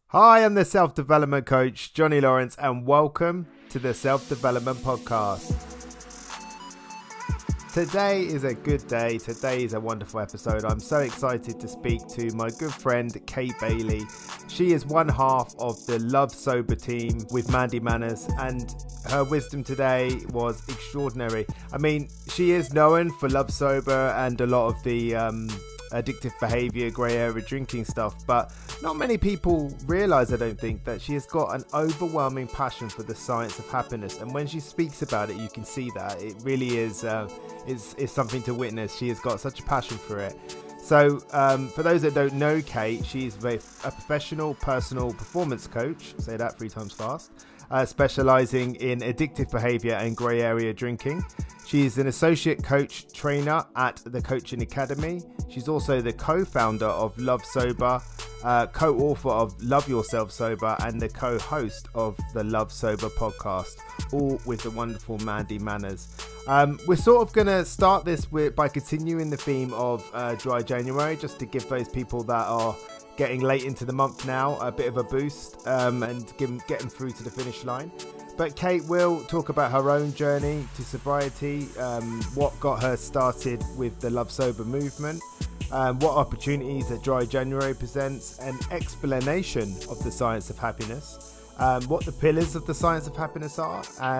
Hi, I'm the self-development coach, Johnny Lawrence, and welcome to the Self-Development Podcast. Today is a good day. Today is a wonderful episode. I'm so excited to speak to my good friend, Kate Bailey. She is one half of the Love Sober team with Mandy Manners, and her wisdom today was extraordinary. I mean, she is known for Love Sober and a lot of the addictive behavior, grey area drinking stuff, but not many people realize, I don't think, that she has got an overwhelming passion for the science of happiness. And when she speaks about it, you can see that it really is something to witness. She has got such a passion for it. So for those that don't know Kate, she's a professional personal performance coach, say that 3 times fast, specializing in addictive behavior and grey area drinking. She's an associate coach trainer at the Coaching Academy. She's also the co-founder of Love Sober, co-author of Love Yourself Sober, and the co-host of the Love Sober podcast, all with the wonderful Mandy Manners. We're sort of going to start this by continuing the theme of Dry January, just to give those people that are getting late into the month now a bit of a boost and get them through to the finish line. But Kate will talk about her own journey to sobriety, what got her started with the Love Sober movement, what opportunities that Dry January presents, an explanation of the science of happiness, what the pillars of the science of happiness are,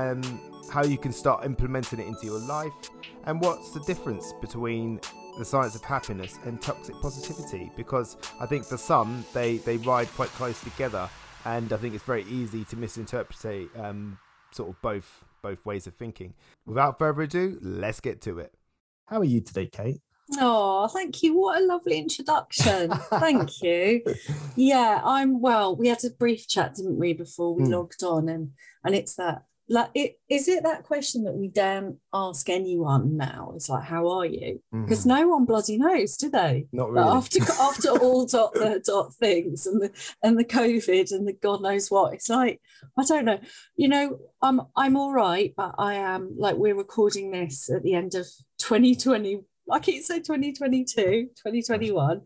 how you can start implementing it into your life, and what's the difference between the science of happiness and toxic positivity, because I think for some they ride quite close together. And I think it's very easy to misinterpret sort of both ways of thinking. Without further ado, let's get to it. How are you today, Kate? Oh, thank you. What a lovely introduction. Thank you. Yeah, I'm well. We had a brief chat, didn't we, before we logged on? And it's that, is it that question that we don't ask anyone now? It's like, how are you? Because no one bloody knows, do they? Not really. After all dot things and the COVID and the God knows what, it's like, I don't know. You know, I'm all right, but I am, like, we're recording this at the end of 2020. I keep saying 2022, 2021.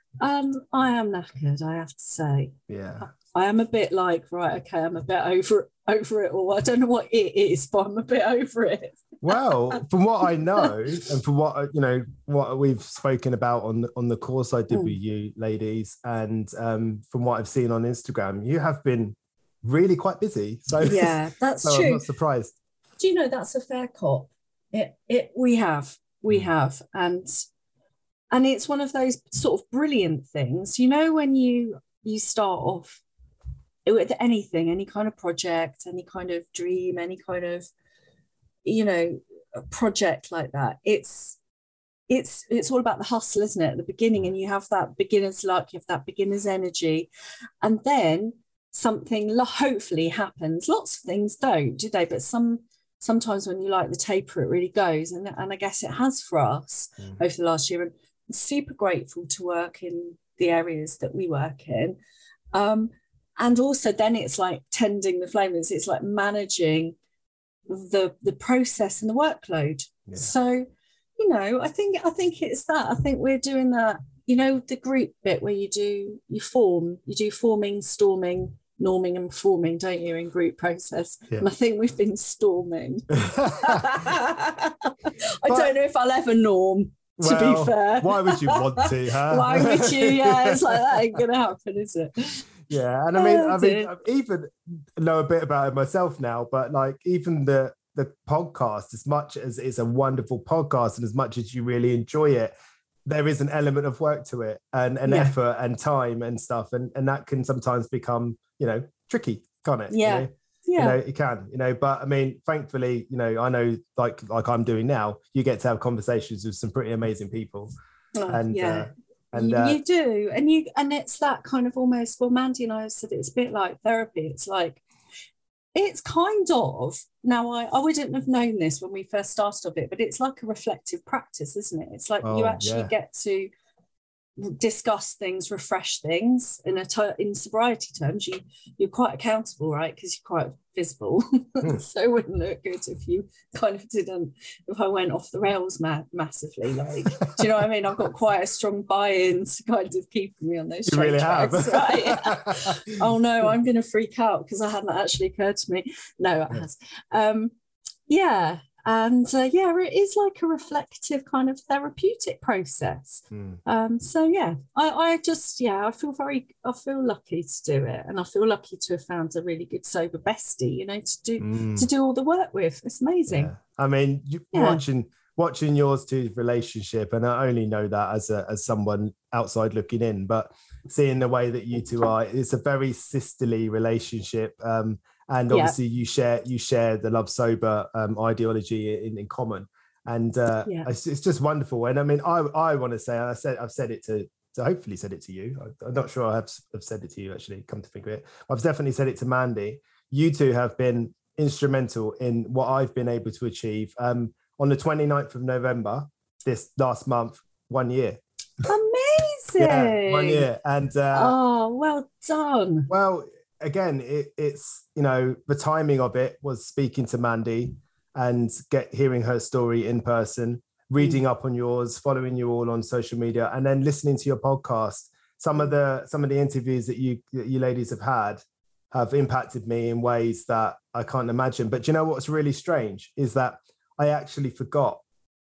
I am knackered, I have to say. Yeah. I am a bit like, right, okay, I'm a bit over it all. I don't know what it is, but I'm a bit over it. Well, from what I know, and from what what we've spoken about on the course I did with you, ladies, and from what I've seen on Instagram, you have been really quite busy. So yeah, that's so true. I'm not surprised. Do you know, that's a fair cop. We have, and it's one of those sort of brilliant things. You know, when you start off with anything, any kind of project, any kind of dream, any kind of, you know, a project like that, it's all about the hustle, isn't it, at the beginning? And you have that beginner's luck, you have that beginner's energy, and then something hopefully happens. Lots of things don't, do they? But sometimes when you light the taper, it really goes, and I guess it has for us over the last year. And I'm super grateful to work in the areas that we work in. And also then it's like tending the flames. It's like managing the process and the workload. Yeah. So, you know, I think it's that. I think we're doing that, you know, the group bit where you do forming, storming, norming and performing, don't you, in group process? Yeah. And I think we've been storming. I don't know if I'll ever norm. To be fair. Why would you want to, huh? Why would you? Yeah, it's like, that ain't going to happen, is it? Yeah, and I mean, I even know a bit about it myself now, but like even the podcast, as much as it's a wonderful podcast and as much as you really enjoy it, there is an element of work to it and effort and time and stuff, and that can sometimes become, you know, tricky, can't it? Yeah. You know? Yeah. You know, it can, you know, but I mean, thankfully, you know, I know like I'm doing now, you get to have conversations with some pretty amazing people. And you do, and it's that kind of almost, well, Mandy and I have said it's a bit like therapy. It's like, it's kind of, now I wouldn't have known this when we first started of it, but it's like a reflective practice, isn't it? It's like you actually get to discuss things, refresh things. In sobriety terms, you're quite accountable, right? Because you're quite visible. So it wouldn't look good if you kind of didn't, if I went off the rails massively. Like, do you know what I mean? I've got quite a strong buy-in to kind of keeping me on those You really tracks, have. right? Oh no, I'm going to freak out because it hadn't actually occurred to me. No, it has. Yeah. And it is like a reflective kind of therapeutic process. So yeah, I feel lucky to do it, and I feel lucky to have found a really good sober bestie, you know, to do all the work with. It's amazing. Yeah. I mean, watching yours two relationship, and I only know that as someone outside looking in, but seeing the way that you two are, it's a very sisterly relationship. And obviously you share the love sober ideology in common, and it's just wonderful. And I mean, I want to say, I've said it to hopefully said it to you. I'm not sure I have said it to you, actually, come to think of it. I've definitely said it to Mandy. You two have been instrumental in what I've been able to achieve. On the 29th of November, this last month, 1 year. Amazing. Yeah, 1 year. And well done. Well, again, it's, you know, the timing of it was speaking to Mandy and hearing her story in person, reading up on yours, following you all on social media, and then listening to your podcast. Some of the interviews that you ladies have impacted me in ways that I can't imagine. But do you know what's really strange is that I actually forgot.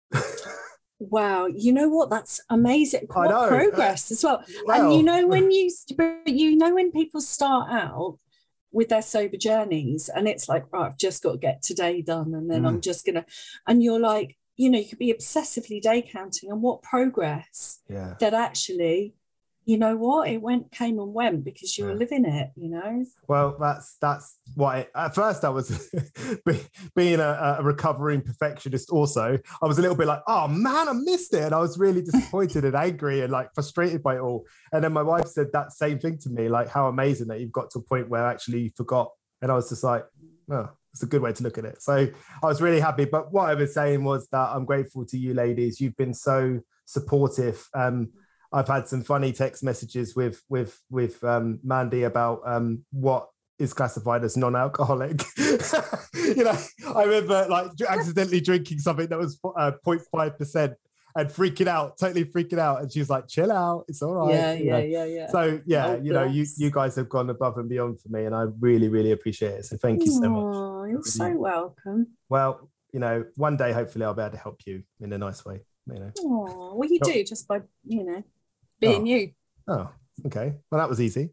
Wow, you know what? That's amazing. What progress as well. And you know when people start out with their sober journeys, and it's like, right, I've just got to get today done, and then I'm just gonna, and you're like, you know, you could be obsessively day counting, and what progress that actually, you know what, it came and went because you were living it, you know. Well, that's why at first I was being a recovering perfectionist. Also, I was a little bit like, oh man, I missed it, and I was really disappointed and angry and like frustrated by it all. And then my wife said that same thing to me, like how amazing that you've got to a point where actually you forgot. And I was just like, oh, it's a good way to look at it. So I was really happy. But what I was saying was that I'm grateful to you ladies. You've been so supportive. I've had some funny text messages with Mandy about what is classified as non-alcoholic. You know, I remember like accidentally drinking something that was 0.5% and totally freaking out. And she was like, chill out, it's all right. Yeah. So yeah, you know, you guys have gone above and beyond for me, and I really, really appreciate it. So thank you so much. You're so welcome. Well, you know, one day, hopefully I'll be able to help you in a nice way, you know. Oh, well, you do just by, you know, being you. Oh, okay. Well, that was easy.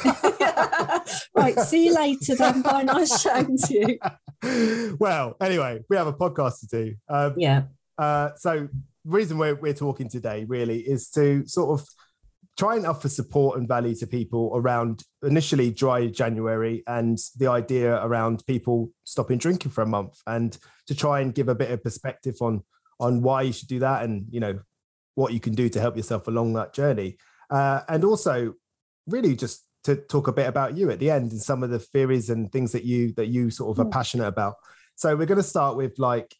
Right, see you later then. Bye, nice chatting to you. Well, anyway, we have a podcast to do. So the reason we're talking today really is to sort of try and offer support and value to people around initially dry January and the idea around people stopping drinking for a month, and to try and give a bit of perspective on why you should do that, and, you know, what you can do to help yourself along that journey. And also really just to talk a bit about you at the end and some of the theories and things that you sort of are passionate about. So we're going to start with like,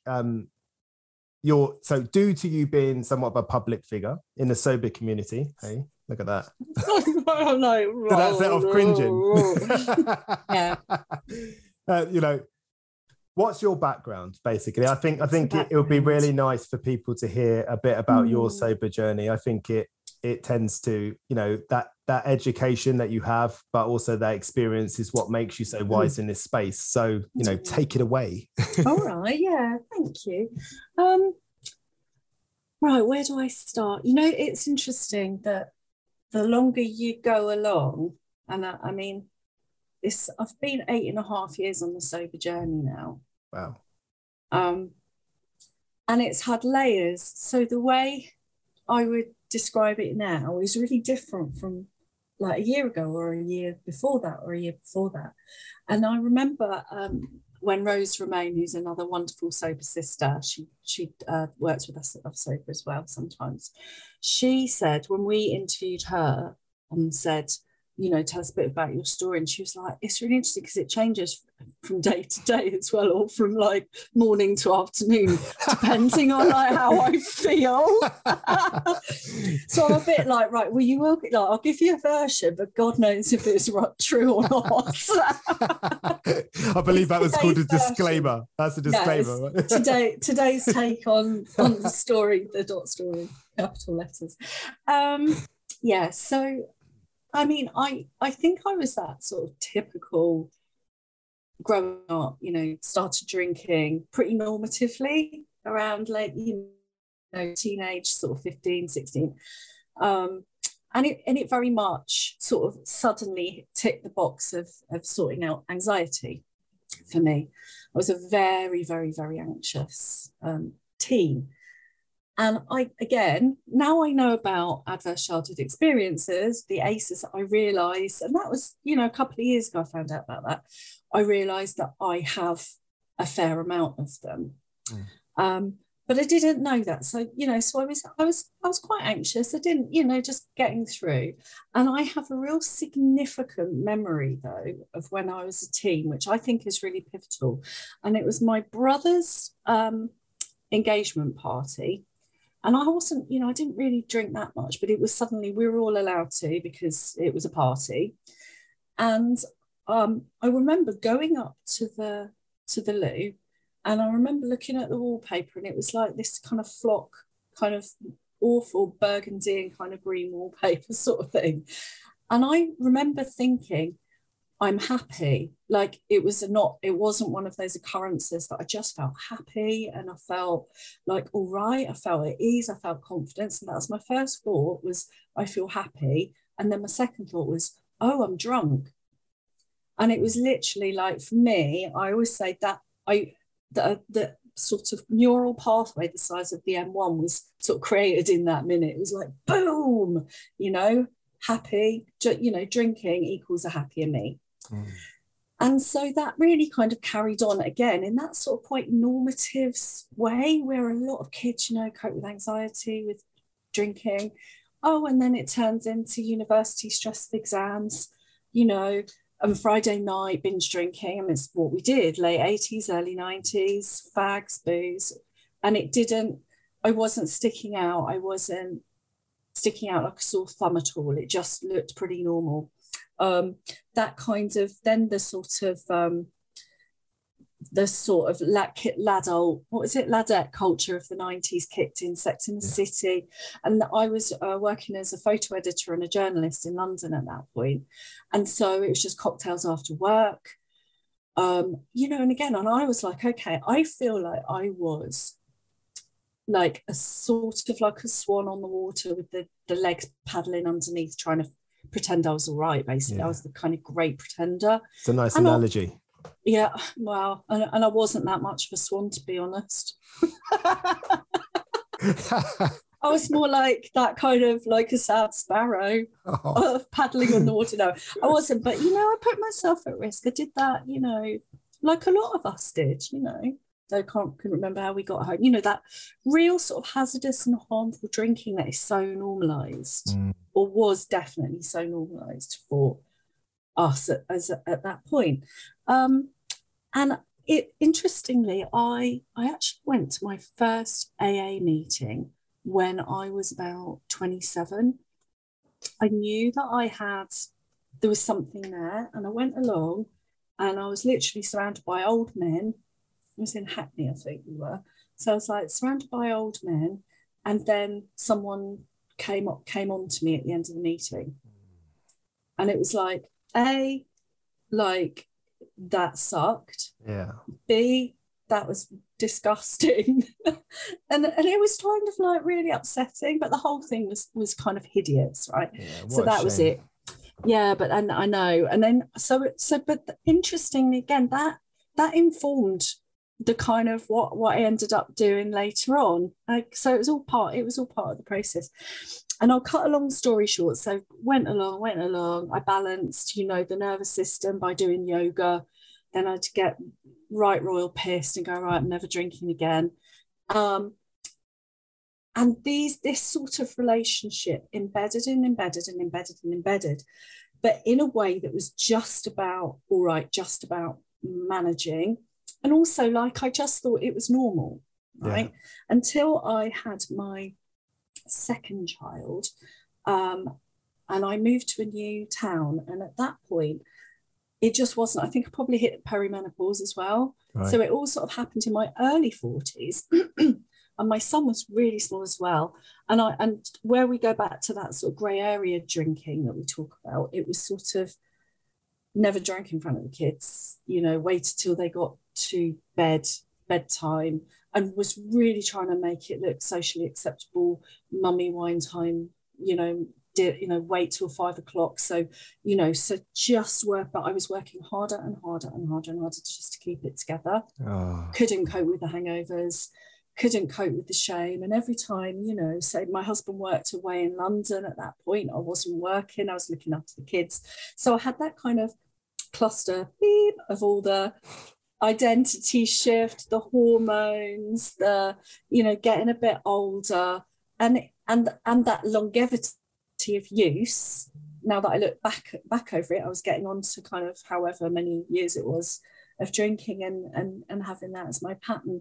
due to you being somewhat of a public figure in the sober community, hey, look at that. Did that set off cringing? Yeah. You know, what's your background, basically? I think it would be really nice for people to hear a bit about your sober journey. I think it tends to, you know, that education that you have, but also that experience is what makes you so wise in this space. So, you know, take it away. All right. Yeah. Thank you. Right. Where do I start? You know, it's interesting that the longer you go along, and I mean, I've been 8.5 years on the sober journey now. Wow. And it's had layers. So the way I would describe it now is really different from like a year ago or a year before that or a year before that. And I remember when Rose Romain, who's another wonderful sober sister, she works with us at Love Sober as well sometimes. She said when we interviewed her and said, tell us a bit about your story. And she was like, it's really interesting because it changes from day to day as well, or from like morning to afternoon, depending on like how I feel. So I'm a bit like, right, well, you will get, like, I'll give you a version, but God knows if it's true or not. I believe that was called a disclaimer. That's a disclaimer. Yeah, today's take on the story, the dot story, capital letters. Yeah, so I mean, I think I was that sort of typical growing up, started drinking pretty normatively around late, teenage, sort of 15, 16. And it very much sort of suddenly ticked the box of sorting out anxiety for me. I was a very, very, very anxious teen. And now I know about adverse childhood experiences, the ACEs, I realised, and that was, a couple of years ago I found out about that, I realised that I have a fair amount of them. But I didn't know that. So, so I was quite anxious. I didn't, just getting through. And I have a real significant memory, though, of when I was a teen, which I think is really pivotal. And it was my brother's engagement party. And I wasn't, I didn't really drink that much, but it was suddenly we were all allowed to because it was a party. And I remember going up to the loo, and I remember looking at the wallpaper, and it was like this kind of flock, kind of awful burgundy and kind of green wallpaper sort of thing. And I remember thinking, I'm happy. Like it wasn't one of those occurrences that I just felt happy and I felt like all right. I felt at ease. I felt confidence. And that was my first thought, was I feel happy. And then my second thought was, oh, I'm drunk. And it was literally like, for me, I always say that the sort of neural pathway the size of the M1 was sort of created in that minute. It was like, boom, happy, drinking equals a happier me. And so that really kind of carried on again in that sort of quite normative way where a lot of kids, cope with anxiety with drinking. Oh, and then it turns into university stress of exams, and Friday night binge drinking. I mean, it's what we did, late 80s, early 90s, fags, booze. And I wasn't sticking out. I wasn't sticking out like a sore thumb at all. It just looked pretty normal. That kind of, then the sort of ladette culture of the 90s kicked in, Sex in the City. And I was working as a photo editor and a journalist in London at that point. And so it was just cocktails after work, and again, and I was like, okay, I feel like I was like a sort of like a swan on the water with the legs paddling underneath, trying to pretend I was all right, basically. I was the kind of great pretender. It's a nice analogy. Yeah, well, and I wasn't that much of a swan, to be honest. I was more like that kind of like a sad sparrow paddling on the water. No, I wasn't, but I put myself at risk. I did that, like a lot of us did, I couldn't remember how we got home. That real sort of hazardous and harmful drinking that is so normalised, or was definitely so normalised for us at that point. And interestingly, I actually went to my first AA meeting when I was about 27. I knew that there was something there, and I went along, and I was literally surrounded by old men. It was in Hackney, I think we were. So I was like surrounded by old men, and then someone came on to me at the end of the meeting, and it was like, A, like that sucked. Yeah. B, that was disgusting. and it was kind of like really upsetting, but the whole thing was kind of hideous, right? Yeah, so that was it. Yeah, but and I know. And then but interestingly, again, that informed the kind of what I ended up doing later on. So it was all part of the process. And I'll cut a long story short. So went along. I balanced, the nervous system by doing yoga. Then I'd get right royal pissed and go, right, I'm never drinking again. And this sort of relationship embedded. but in a way that was just about, all right, just about managing. And also, like, I just thought it was normal, right? Yeah. Until I had my second child, and I moved to a new town. And at that point, it just wasn't, I think I probably hit perimenopause as well. Right. So it all sort of happened in my early 40s. And my son was really small as well. And where we go back to that sort of grey area drinking that we talk about, it was sort of never drank in front of the kids, you know, waited till they got to bedtime, and was really trying to make it look socially acceptable. Mummy wine time, you know, wait till 5 o'clock. So, you know, so just work, but I was working harder and harder and harder and harder just to keep it together. Oh. Couldn't cope with the hangovers, couldn't cope with the shame. And every time, you know, say my husband worked away in London at that point, I wasn't working, I was looking after the kids. So I had that kind of cluster beep of all the identity shift, the hormones, the, you know, getting a bit older, and that longevity of use. Now that I look back over it, I was getting on to kind of however many years it was of drinking and having that as my pattern.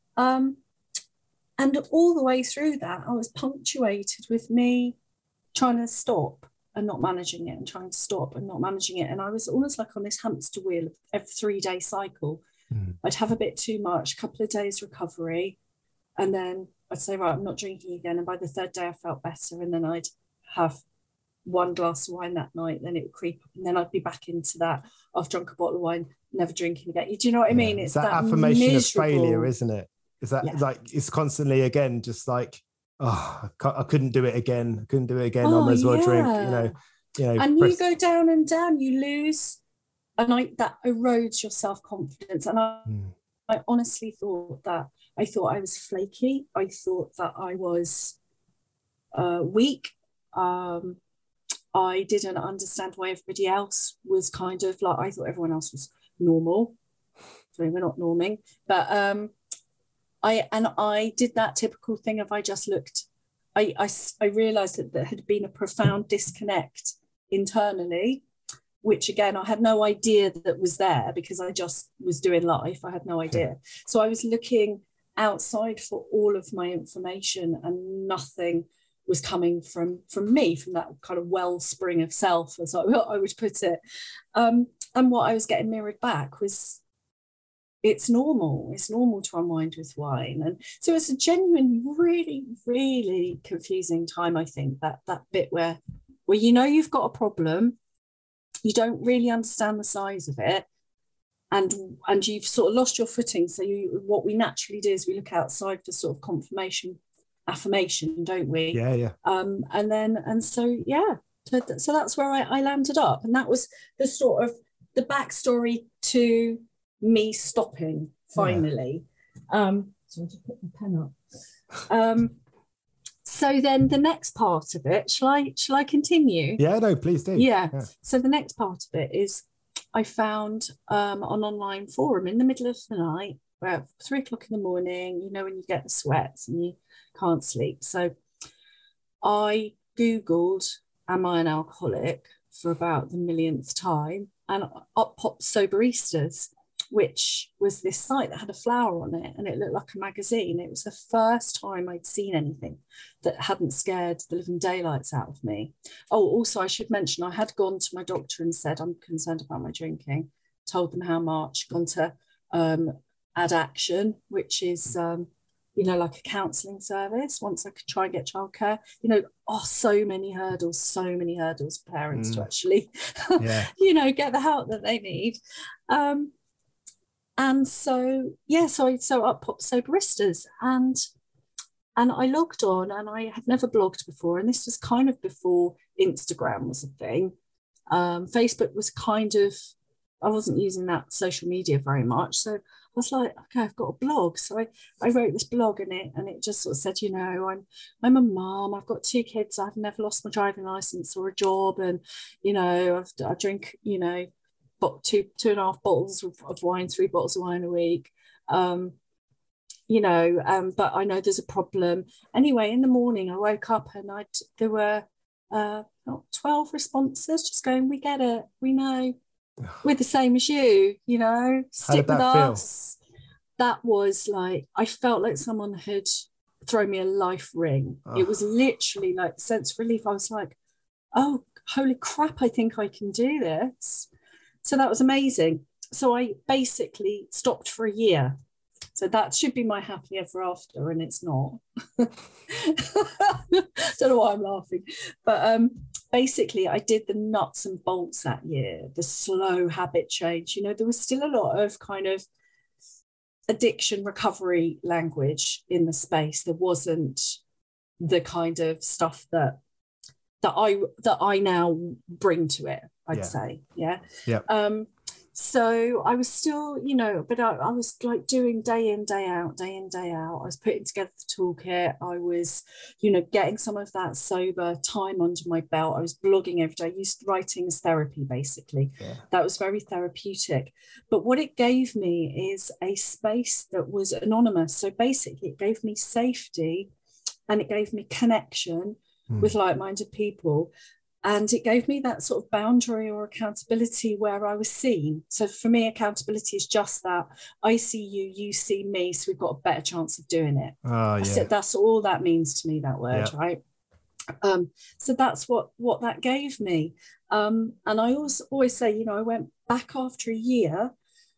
And all the way through that, I was punctuated with me trying to stop and not managing it, and trying to stop and not managing it. And I was almost like on this hamster wheel of every 3-day cycle. I'd have a bit too much, a couple of days recovery, and then I'd say, right, I'm not drinking again. And by the 3rd day, I felt better. And then I'd have 1 glass of wine that night, then it would creep up, and then I'd be back into that. I've drunk a bottle of wine, never drinking again. Do you know what I mean? It's that affirmation miserable of failure, isn't it? Is that like, it's constantly again, just like, oh, I couldn't do it again. I couldn't do it again. I might as well drink, you know. And you go down and down, you lose, and that erodes your self-confidence. And I honestly thought I was flaky. I thought that I was weak. I didn't understand why everybody else was kind of like, I thought everyone else was normal. So we're not norming, but I did that typical thing of I just looked. I realised that there had been a profound disconnect internally, which again I had no idea that was there, because I just was doing life. I had no idea. So I was looking outside for all of my information, and nothing was coming from me, from that kind of wellspring of self, as I would put it. And what I was getting mirrored back was, it's normal to unwind with wine. And so it's a genuine, really, really confusing time, I think, that bit where you know you've got a problem, you don't really understand the size of it, and you've sort of lost your footing. So what we naturally do is we look outside for sort of confirmation, affirmation, don't we? Yeah. So that's where I landed up. And that was the sort of the backstory to me stopping finally. So I'll just put my pen up. So then the next part of it, shall I continue? Yeah, no, please do. Yeah. So the next part of it is, I found an online forum in the middle of the night, about 3 o'clock in the morning, you know, when you get the sweats and you can't sleep. So I Googled, am I an alcoholic, for about the millionth time, and up popped Soberistas, which was this site that had a flower on it, and it looked like a magazine. It was the first time I'd seen anything that hadn't scared the living daylights out of me. Oh, also I should mention, I had gone to my doctor and said, I'm concerned about my drinking, told them how much, gone to Ad Action, which is, you know, like a counselling service, once I could try and get childcare. You know, so many hurdles for parents to actually, you know, get the help that they need. And so up popped Soberistas, and I logged on, and I had never blogged before, and this was kind of before Instagram was a thing. Facebook was kind of, I wasn't using that social media very much, so I was like, okay, I've got a blog. So I wrote this blog in it, and it just sort of said, you know, I'm a mum, I've got 2 kids, I've never lost my driving license or a job, and you know, I drink, you know, 2.5 bottles of wine, 3 bottles of wine a week, you know, but I know there's a problem. Anyway, in the morning I woke up and there were about 12 responses, just going, we get it, we know, we're the same as you, you know, stick with us. That was like, I felt like someone had thrown me a life ring. It was literally like a sense of relief. I was like, oh, holy crap, I think I can do this. So that was amazing. So I basically stopped for a year. So that should be my happily ever after, and it's not. Don't know why I'm laughing. But basically, I did the nuts and bolts that year, the slow habit change. You know, there was still a lot of kind of addiction recovery language in the space. There wasn't the kind of stuff that I now bring to it, I'd say. Yeah. So I was still, you know, but I was like doing day in, day out. I was putting together the toolkit. I was, you know, getting some of that sober time under my belt. I was blogging every day. I used writing as therapy, basically. Yeah. That was very therapeutic. But what it gave me is a space that was anonymous. So basically, it gave me safety and it gave me connection with like-minded people. And it gave me that sort of boundary or accountability where I was seen. So for me, accountability is just that. I see you, you see me, so we've got a better chance of doing it. That's all that means to me, that word, right? So that's what that gave me. And I always say, you know, I went back after a year,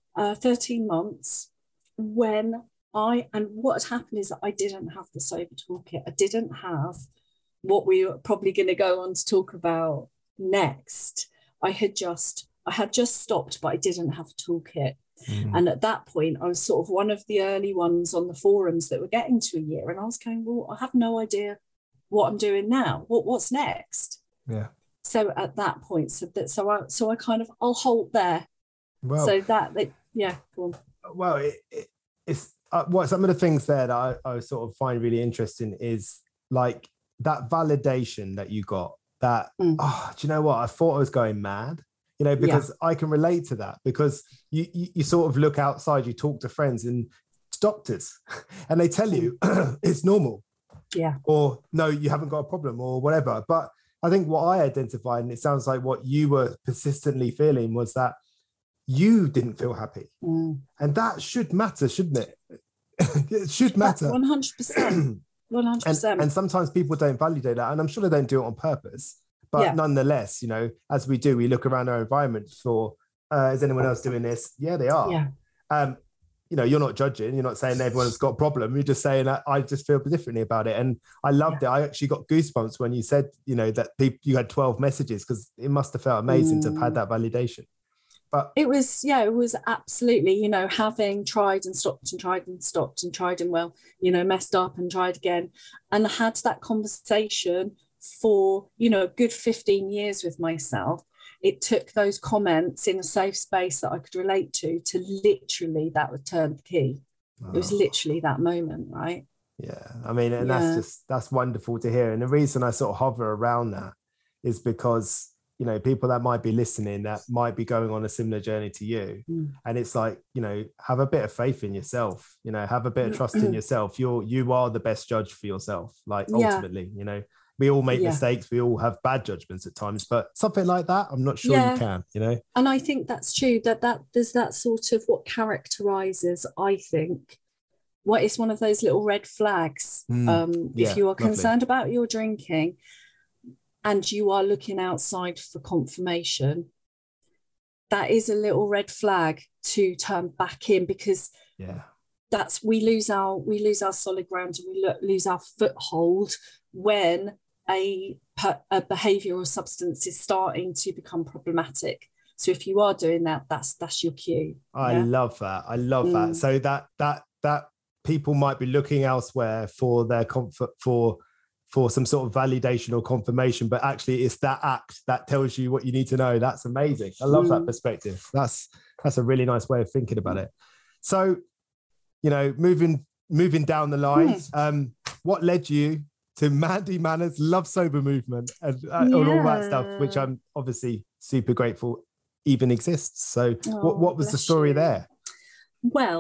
13 months, and what had happened is that I didn't have the sober toolkit. I didn't have what we are probably going to go on to talk about next. I had just stopped, but I didn't have a toolkit. And at that point, I was sort of one of the early ones on the forums that were getting to a year. And I was going, well, I have no idea what I'm doing now. What's next? Yeah. So at that point, so I kind of, I'll halt there. Well, so go on. Well, it's what some of the things there that I sort of find really interesting is like, that validation that you got, that, do you know what? I thought I was going mad, you know, because I can relate to that, because you sort of look outside, you talk to friends and doctors, and they tell you it's normal. Yeah. Or no, you haven't got a problem or whatever. But I think what I identified, and it sounds like what you were persistently feeling, was that you didn't feel happy. And that should matter, shouldn't it? It should matter. 100%. 100%. And sometimes people don't validate that, and I'm sure they don't do it on purpose, but nonetheless, you know, as we do, we look around our environment for is anyone else doing this? Yeah, they are. You know, you're not judging, you're not saying everyone's got a problem, you're just saying I just feel differently about it. And I loved it. I actually got goosebumps when you said, you know, that you had 12 messages, because it must have felt amazing to have had that validation. But it was absolutely, you know, having tried and stopped and tried and stopped and tried and, well, you know, messed up and tried again, and had that conversation for, you know, a good 15 years with myself. It took those comments in a safe space that I could relate to literally, that would turn the key. It was literally that moment, right? Yeah. I mean, and that's wonderful to hear. And the reason I sort of hover around that is because, you know, people that might be listening that might be going on a similar journey to you. And it's like, you know, have a bit of faith in yourself, you know, have a bit of trust in yourself. You are the best judge for yourself. Like ultimately, you know, we all make mistakes. We all have bad judgments at times, but something like that, I'm not sure you can, you know? And I think that's true, that there's that sort of what characterizes, I think, what is one of those little red flags. If you are concerned about your drinking, and you are looking outside for confirmation, that is a little red flag to turn back in, because we lose our solid ground, and we lose our foothold when a behavior or substance is starting to become problematic. So if you are doing that, that's your cue. I love that. That. So that people might be looking elsewhere for their comfort, for some sort of validation or confirmation, but actually it's that act that tells you what you need to know. That's amazing. I love that perspective. That's a really nice way of thinking about it. So, you know, moving down the line, what led you to Mandy Manners Love Sober movement and all that stuff, which I'm obviously super grateful even exists. So what was the story there? Well,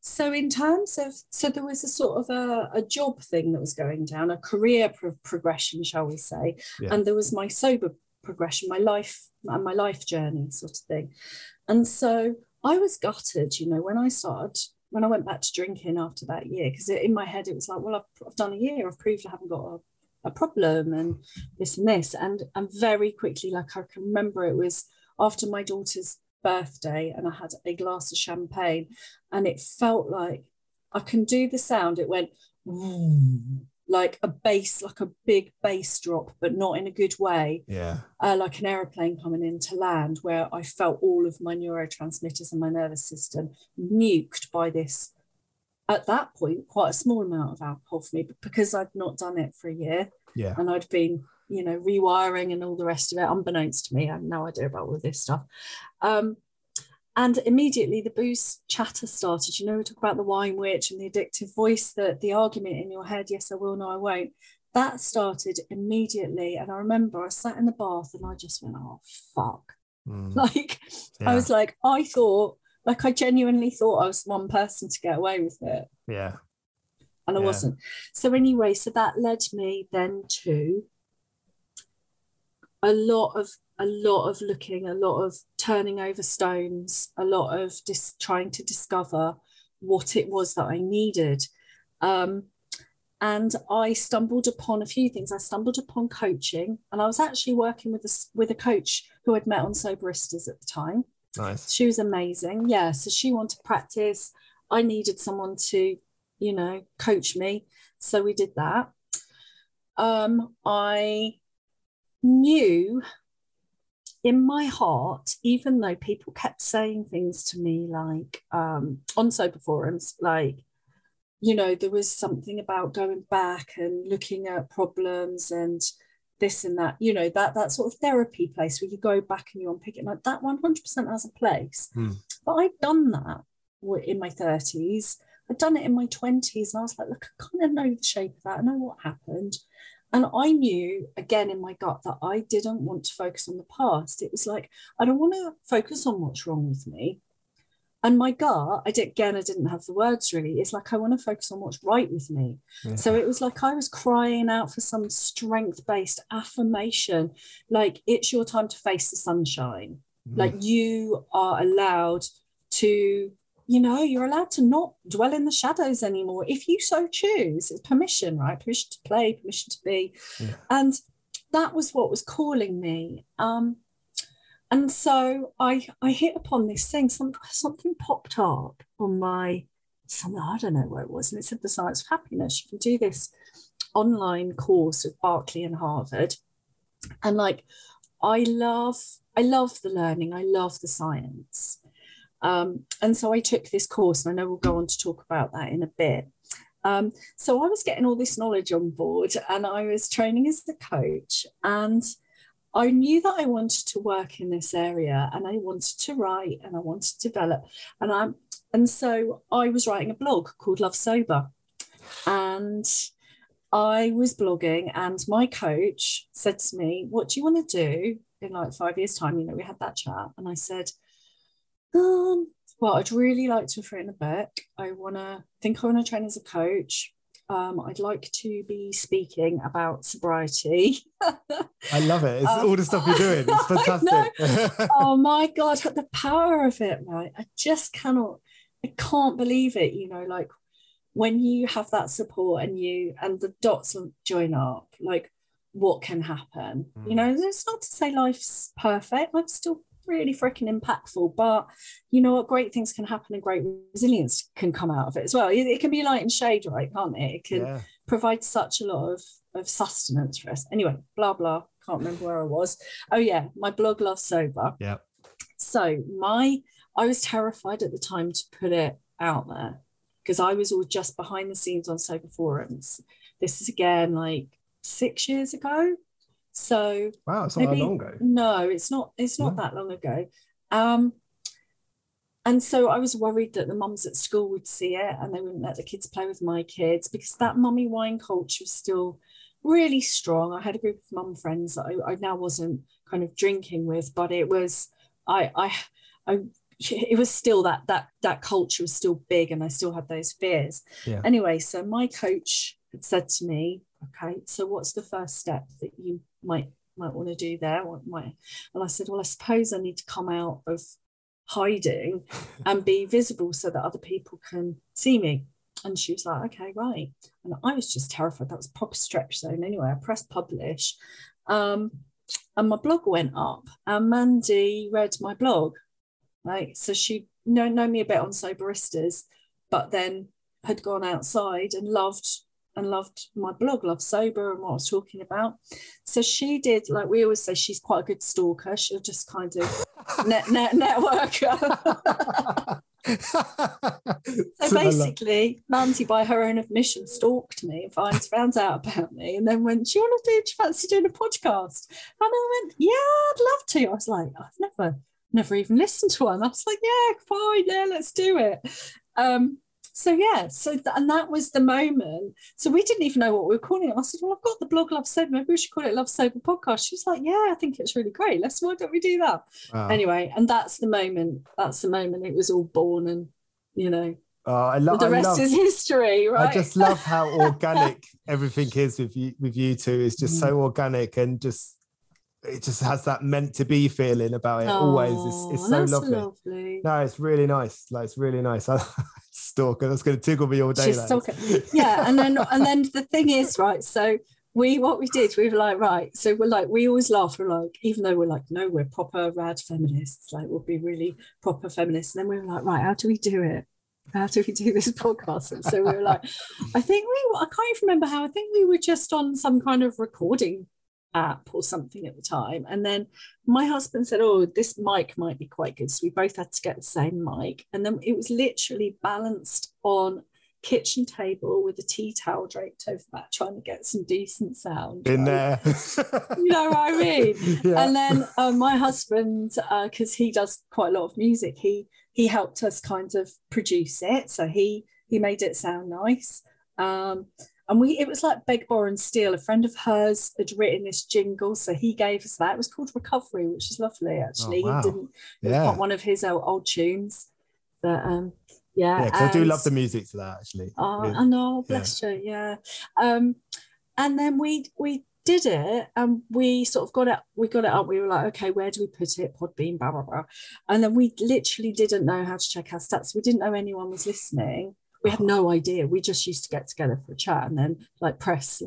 So in terms of, so there was a sort of a job thing that was going down, a career progression, shall we say, and there was my sober progression, my life journey sort of thing. And so I was gutted, you know, when I went back to drinking after that year, because in my head it was like, well, I've done a year, I've proved I haven't got a problem and this. And very quickly, like I can remember it was after my daughter's birthday and I had a glass of champagne and it felt like I can do the sound. It went like a bass, like a big bass drop, but not in a good way. Yeah. Like an aeroplane coming into land, where I felt all of my neurotransmitters and my nervous system nuked by this, at that point, quite a small amount of alcohol for me, but because I'd not done it for a year. Yeah. And I'd been, you know, rewiring and all the rest of it, unbeknownst to me. I had no idea about all this stuff. And immediately the booze chatter started. You know, we talk about the wine witch and the addictive voice, the argument in your head, yes, I will, no, I won't. That started immediately. And I remember I sat in the bath and I just went, oh, fuck. Like, I was like, I genuinely thought I was one person to get away with it. Yeah. And I wasn't. So anyway, so that led me then to a lot of looking, a lot of turning over stones, a lot of trying to discover what it was that I needed. And I stumbled upon a few things. I stumbled upon coaching, and I was actually working with a coach who I'd met on Soberistas at the time. Nice. She was amazing. Yeah. So she wanted practice. I needed someone to, you know, coach me. So we did that. I knew in my heart, even though people kept saying things to me like on sober forums, like, you know, there was something about going back and looking at problems and this and that, you know, that sort of therapy place where you go back and you unpick it, like that 100% has a place. But I'd done that in my 30s. I'd done it in my 20s, and I was like, look, I kind of know the shape of that. I know what happened. And I knew, again, in my gut, that I didn't want to focus on the past. It was like, I don't want to focus on what's wrong with me. And my gut, I didn't have the words really. It's like, I want to focus on what's right with me. Yeah. So it was like I was crying out for some strength-based affirmation. Like, it's your time to face the sunshine. Like, you are allowed to, you know, you're allowed to not dwell in the shadows anymore if you so choose. It's permission, right? Permission to play, permission to be. Yeah. And that was what was calling me. And so I hit upon this thing, something popped up on I don't know where it was, and it said The Science of Happiness. You can do this online course with Berkeley and Harvard. And like, I love the learning, I love the science. And so I took this course, and I know we'll go on to talk about that in a bit. So I was getting all this knowledge on board, and I was training as the coach, and I knew that I wanted to work in this area, and I wanted to write, and I wanted to develop. And so I was writing a blog called Love Sober, and I was blogging, and my coach said to me, what do you want to do in like 5 years' time? You know, we had that chat, and I said, well, I'd really like to have written a book. I want to train as a coach. I'd like to be speaking about sobriety. I love it. It's all the stuff you're doing. It's fantastic. Oh my God, the power of it, right? I can't believe it. You know, like when you have that support and the dots join up, like what can happen? You know, it's not to say life's perfect. Life's still really freaking impactful, but you know what, great things can happen and great resilience can come out of it as well. It can be light and shade, right? Can't it? It can provide such a lot of sustenance for us. Anyway, blah blah, can't remember where I was. Oh yeah, my blog Love Sober. Yeah. So I was terrified at the time to put it out there because I was all just behind the scenes on sober forums. This is again like 6 years ago. So wow, it's not that long ago. No, it's not that long ago. And so I was worried that the mums at school would see it and they wouldn't let the kids play with my kids, because that mummy wine culture was still really strong. I had a group of mum friends that I now wasn't kind of drinking with, but it was I it was still that culture was still big, and I still had those fears. Yeah. Anyway, so my coach had said to me, okay, so what's the first step that you might want to do there? And I said, well, I suppose I need to come out of hiding and be visible so that other people can see me. And she was like, okay, right. And I was just terrified. That was a proper stretch zone. Anyway, I pressed publish, and my blog went up, and Mandy read my blog. Right, so she known me a bit on Soberistas, but then had gone outside and loved my blog, loved Sober and what I was talking about. So she did, like we always say, she's quite a good stalker. She'll just kind of network. So basically, Mandy, by her own admission, stalked me and found out about me, and then went, do you fancy doing a podcast? And I went, yeah, I'd love to. I was like, I've never even listened to one. I was like, yeah, fine, yeah, let's do it. And that was the moment. So we didn't even know what we were calling it. I said, well, I've got the blog Love Sober, maybe we should call it Love Sober Podcast. She was like, yeah, I think it's really great. Why don't we do that? Wow. Anyway, and that's the moment it was all born, and the rest is history, right? I just love how organic everything is with you two. It's just so organic, and it just has that meant to be feeling about it. Always. It's so lovely. No, it's really nice. Like, it's really nice. Stalker, that's going to tickle me all day. Yeah, and then the thing is, right, so we were like, right, so we're like, we always laugh, we're like, even though we're like, no, we're proper rad feminists, like we'll be really proper feminists, and then we were like, right, how do we do it? How do we do this podcast? And so we were like, I can't even remember how. I think we were just on some kind of recording app or something at the time, and then my husband said, oh, this mic might be quite good, so we both had to get the same mic, and then it was literally balanced on kitchen table with a tea towel draped over that, trying to get some decent sound in there. You know what I mean? Yeah. And then my husband, because he does quite a lot of music, he helped us kind of produce it, so he made it sound nice. And it was like beg, borrow and steal. A friend of hers had written this jingle, so he gave us that. It was called Recovery, which is lovely, actually. Oh, wow. It was not one of his old tunes. But because I do love the music to that, actually. I know, bless you, yeah. And then we did it, and we sort of got it up. We were like, okay, where do we put it? Podbean, blah, blah, blah. And then we literally didn't know how to check our stats. We didn't know anyone was listening. We had no idea. We just used to get together for a chat and then press,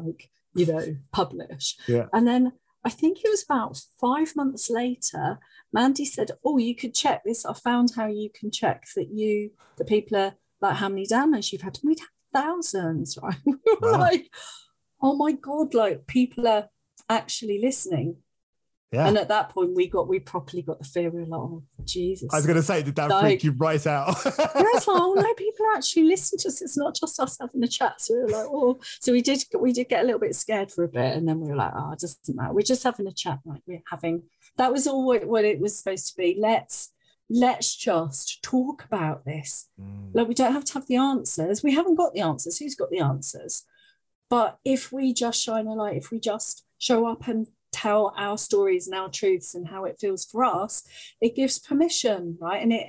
publish. Yeah. And then I think it was about 5 months later, Mandy said, oh, you could check this. I found how you can check that the people are like how many downloads you've had. We'd had thousands, right? We were like, oh my God, like people are actually listening. Yeah. And at that point, we properly got the fear. We were like, oh, Jesus. I was going to say, did that freak you right out? Yeah, it's like, oh no, people are actually listening to us. It's not just us having a chat. So we were like, oh. So we did get a little bit scared for a bit. And then we were like, oh, it doesn't matter. We're just having a chat. Like that was all what it was supposed to be. Let's just talk about this. Like, we don't have to have the answers. We haven't got the answers. Who's got the answers? But if we just shine a light, if we just show up and tell our stories and our truths and how it feels for us, it gives permission, right? And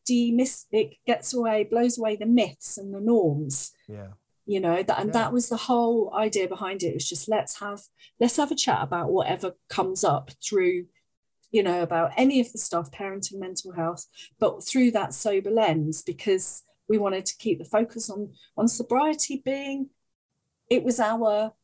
it blows away the myths and the norms. Yeah. That was the whole idea behind it. It was just let's have a chat about whatever comes up through, about any of the stuff, parenting, mental health, but through that sober lens, because we wanted to keep the focus on sobriety being, it was our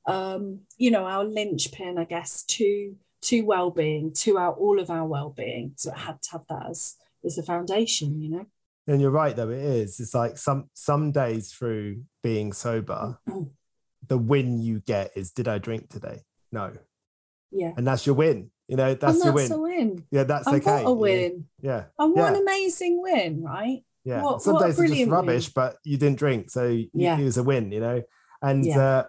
our linchpin, I guess, to well-being, to all of our well-being. So it had to have that as a foundation, And you're right, though, it is. It's like some days through being sober, the win you get is, did I drink today? No. Yeah. And that's your win. That's your win. A win. Yeah, that's okay. What a win. Yeah. And what an amazing win, right? Yeah. Some days are just rubbish, but you didn't drink, so it was a win, And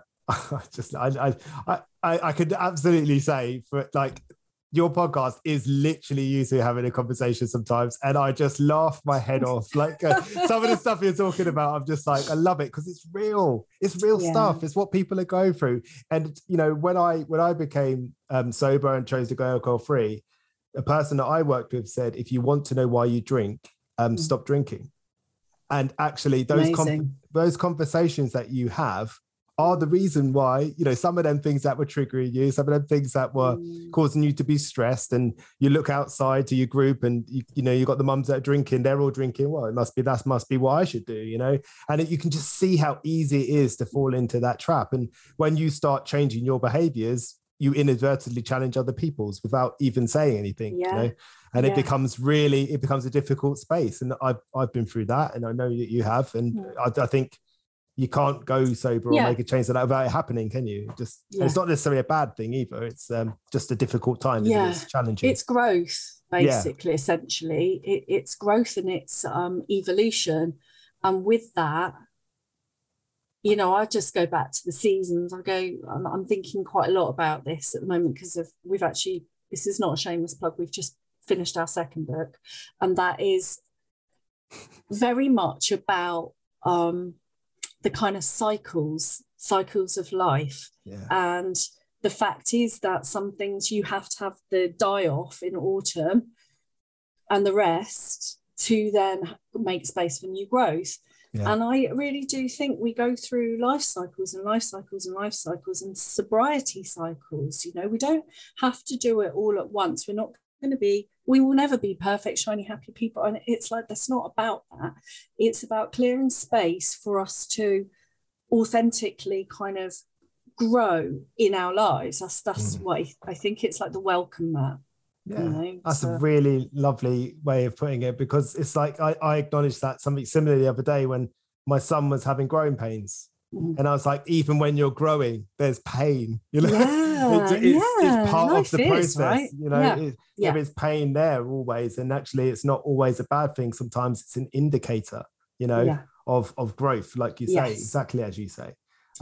I could absolutely say, for like, your podcast is literally you two having a conversation sometimes, and I just laugh my head off. Like some of the stuff you're talking about, I'm just like, I love it because it's real. It's real stuff. It's what people are going through. And when I became sober and chose to go alcohol free, a person that I worked with said, if you want to know why you drink, stop drinking. And actually those conversations that you have are the reason why, you know, some of them things that were triggering you, some of them things that were causing you to be stressed, and you look outside to your group and, you know, you've got the mums that are drinking, they're all drinking. Well, that must be what I should do, you know? And you can just see how easy it is to fall into that trap. And when you start changing your behaviors, you inadvertently challenge other people's without even saying anything, you know? And it becomes a difficult space. And I've been through that, and I know that you have. And I think you can't go sober or make a change to that without it happening, can you? It's not necessarily a bad thing either. It's just a difficult time. It's challenging. It's growth, basically, essentially. It's growth and it's evolution. And with that, you know, I just go back to the seasons. I'm thinking quite a lot about this at the moment because this is not a shameless plug. We've just finished our second book. And that is very much about the kind of cycles of life. And the fact is that some things you have to have the die off in autumn and the rest to then make space for new growth. And I really do think we go through life cycles and sobriety cycles. You know, we don't have to do it all at once. We will never be perfect, shiny, happy people. And it's like, that's not about that. It's about clearing space for us to authentically kind of grow in our lives. That's what I think. It's like the welcome mat. Yeah, you know? That's a really lovely way of putting it, because it's like I acknowledged that something similar the other day when my son was having growing pains. And I was like, even when you're growing, there's pain, you know. It's part of the process, right? You know. There is pain there always, and actually it's not always a bad thing. Sometimes it's an indicator, you know, of growth, like you say, exactly as you say.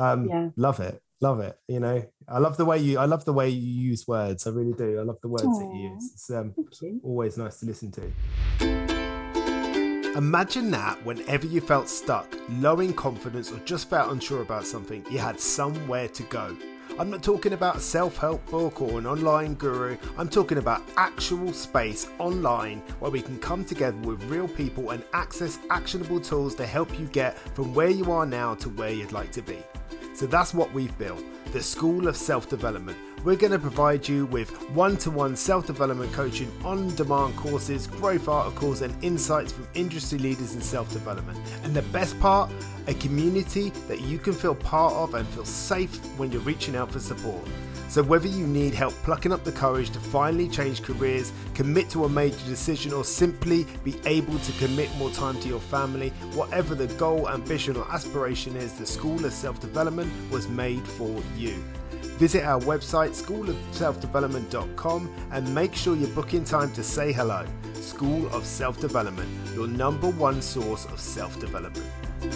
Love it, you know. I love the way you use words. I really do. I love the words that you use. It's always nice to listen to. Imagine that whenever you felt stuck, low in confidence, or just felt unsure about something, you had somewhere to go. I'm not talking about a self-help book or an online guru. I'm talking about actual space online where we can come together with real people and access actionable tools to help you get from where you are now to where you'd like to be. So that's what we've built, the School of Self-Development. We're going to provide you with one-to-one self-development coaching, on-demand courses, growth articles, and insights from industry leaders in self-development. And the best part, a community that you can feel part of and feel safe when you're reaching out for support. So whether you need help plucking up the courage to finally change careers, commit to a major decision, or simply be able to commit more time to your family, whatever the goal, ambition, or aspiration is, the School of Self-Development was made for you. Visit our website, schoolofselfdevelopment.com, and make sure you book in time to say hello. School of Self-Development, your number one source of self-development.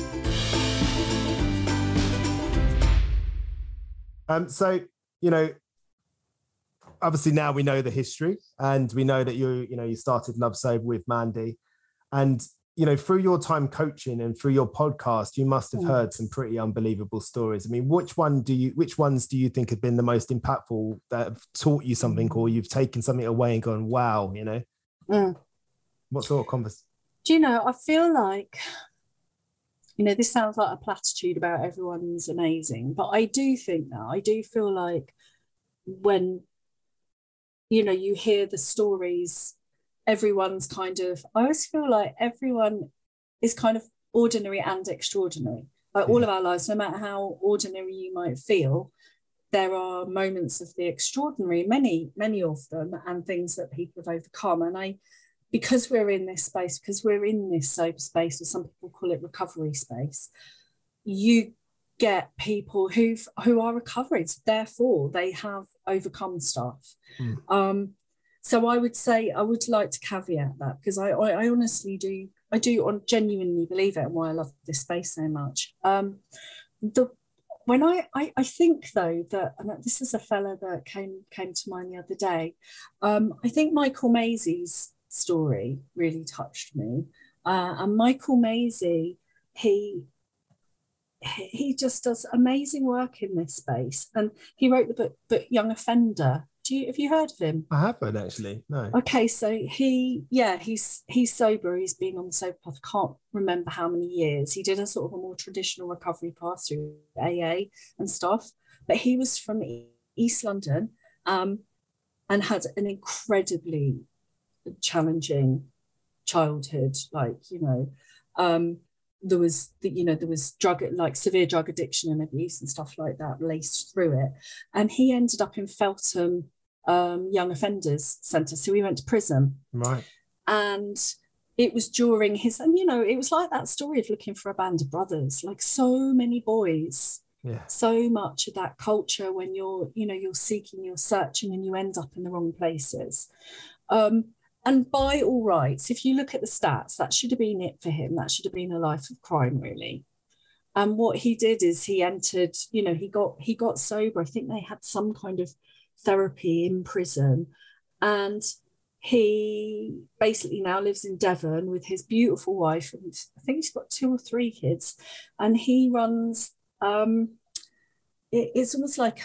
So, you know, obviously now we know the history, and we know that you started Love Sober with Mandy, and you know, through your time coaching and through your podcast, you must have heard some pretty unbelievable stories. I mean, which ones do you think have been the most impactful, that have taught you something, or you've taken something away and gone, wow, you know? What sort of conversation? Do you know, I feel like, you know, this sounds like a platitude about everyone's amazing, but I do feel like when, you know, you hear the stories, everyone's kind of, I always feel like everyone is kind of ordinary and extraordinary. Like all of our lives, no matter how ordinary you might feel, there are moments of the extraordinary, many of them, and things that people have overcome. And because we're in this space, because we're in this sober space, or some people call it recovery space, you get people who are recovering, so therefore they have overcome stuff. So I would say, I would like to caveat that, because I honestly do, I genuinely believe it, and why I love this space so much. When I think though that, and this is a fella that came to mind the other day, I think Michael Maisie's story really touched me. And Michael Maisie, he just does amazing work in this space. And he wrote the book Young Offender. Have you heard of him? I haven't actually. No. Okay, so he's sober. He's been on the sober path. I can't remember how many years. He did a sort of a more traditional recovery path through AA and stuff. But he was from East London, and had an incredibly challenging childhood. Like, there was severe drug addiction and abuse and stuff like that laced through it. And he ended up in Feltham Young Offenders Centre. So he went to prison. Right. And it was during his, and it was like that story of Looking for a Band of Brothers, like so many boys. Yeah. So much of that culture when you're seeking, you're searching, and you end up in the wrong places. And by all rights, if you look at the stats, that should have been it for him. That should have been a life of crime, really. And what he did is he entered, he got sober. I think they had some kind of therapy in prison. And he basically now lives in Devon with his beautiful wife. And I think he's got 2 or 3 kids. And he runs, it's almost like,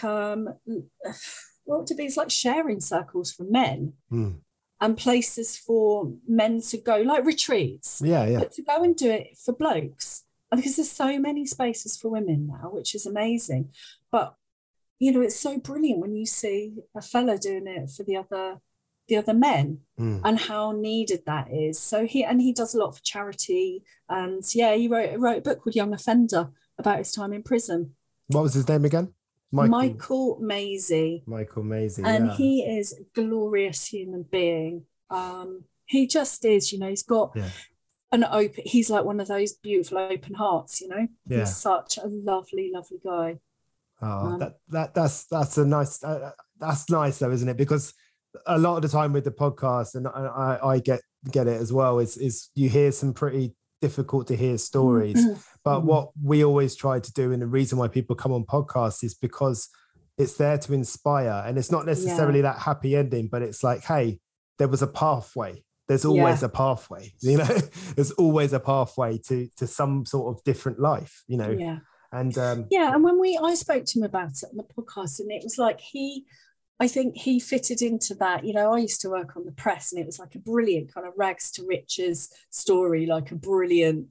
what would it be? It's like sharing circles for men. And places for men to go, like retreats. Yeah. But to go and do it for blokes. And because there's so many spaces for women now, which is amazing. But, it's so brilliant when you see a fella doing it for the other men and how needed that is. So he does a lot for charity. And he wrote a book called Young Offender about his time in prison. What was his name again? Michael Maisie. Michael Maisie, and he is a glorious human being. He just is, he's got an open, he's like one of those beautiful open hearts, He's such a lovely, lovely guy. Oh, that's a nice, that's nice though, isn't it? Because a lot of the time with the podcast, and I get it as well, is you hear some pretty difficult to hear stories. But what we always try to do, and the reason why people come on podcasts, is because it's there to inspire. And it's not necessarily that happy ending, but it's like, hey, there was a pathway. There's always a pathway, there's always a pathway to some sort of different life, And and when I spoke to him about it on the podcast, and it was like I think he fitted into that. I used to work on the press, and it was like a brilliant kind of rags to riches story, like a brilliant,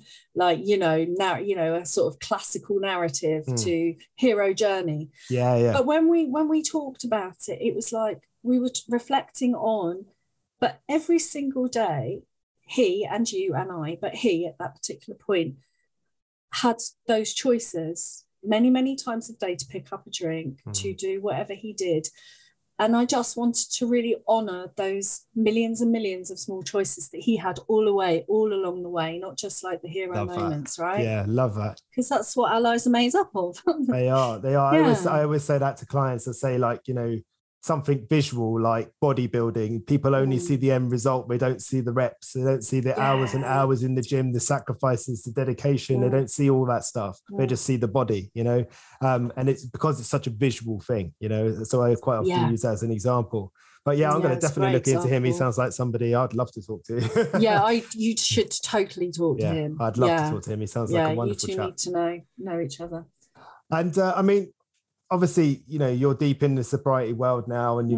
a sort of classical narrative to hero journey. But when we talked about it, it was like we were reflecting on, but every single day, he and you and I, but he at that particular point had those choices many, many times a day to pick up a drink, to do whatever he did. And I just wanted to really honour those millions and millions of small choices that he had all along the way, not just like the hero moments, right? Yeah, love that. Because that's what our lives are made up of. They are. Yeah. I always say that to clients. I say, like, something visual like bodybuilding, people only see the end result. They don't see the reps. They don't see the hours and hours in the gym, the sacrifices, the dedication. They don't see all that stuff. They just see the body, and it's because it's such a visual thing, so I quite often use that as an example. But I'm going to definitely look into him. He sounds like somebody I'd love to talk to. You should totally talk to him. I'd love to talk to him. He sounds like a wonderful chap. You two need to know each other. And I mean, obviously, you're deep in the sobriety world now, and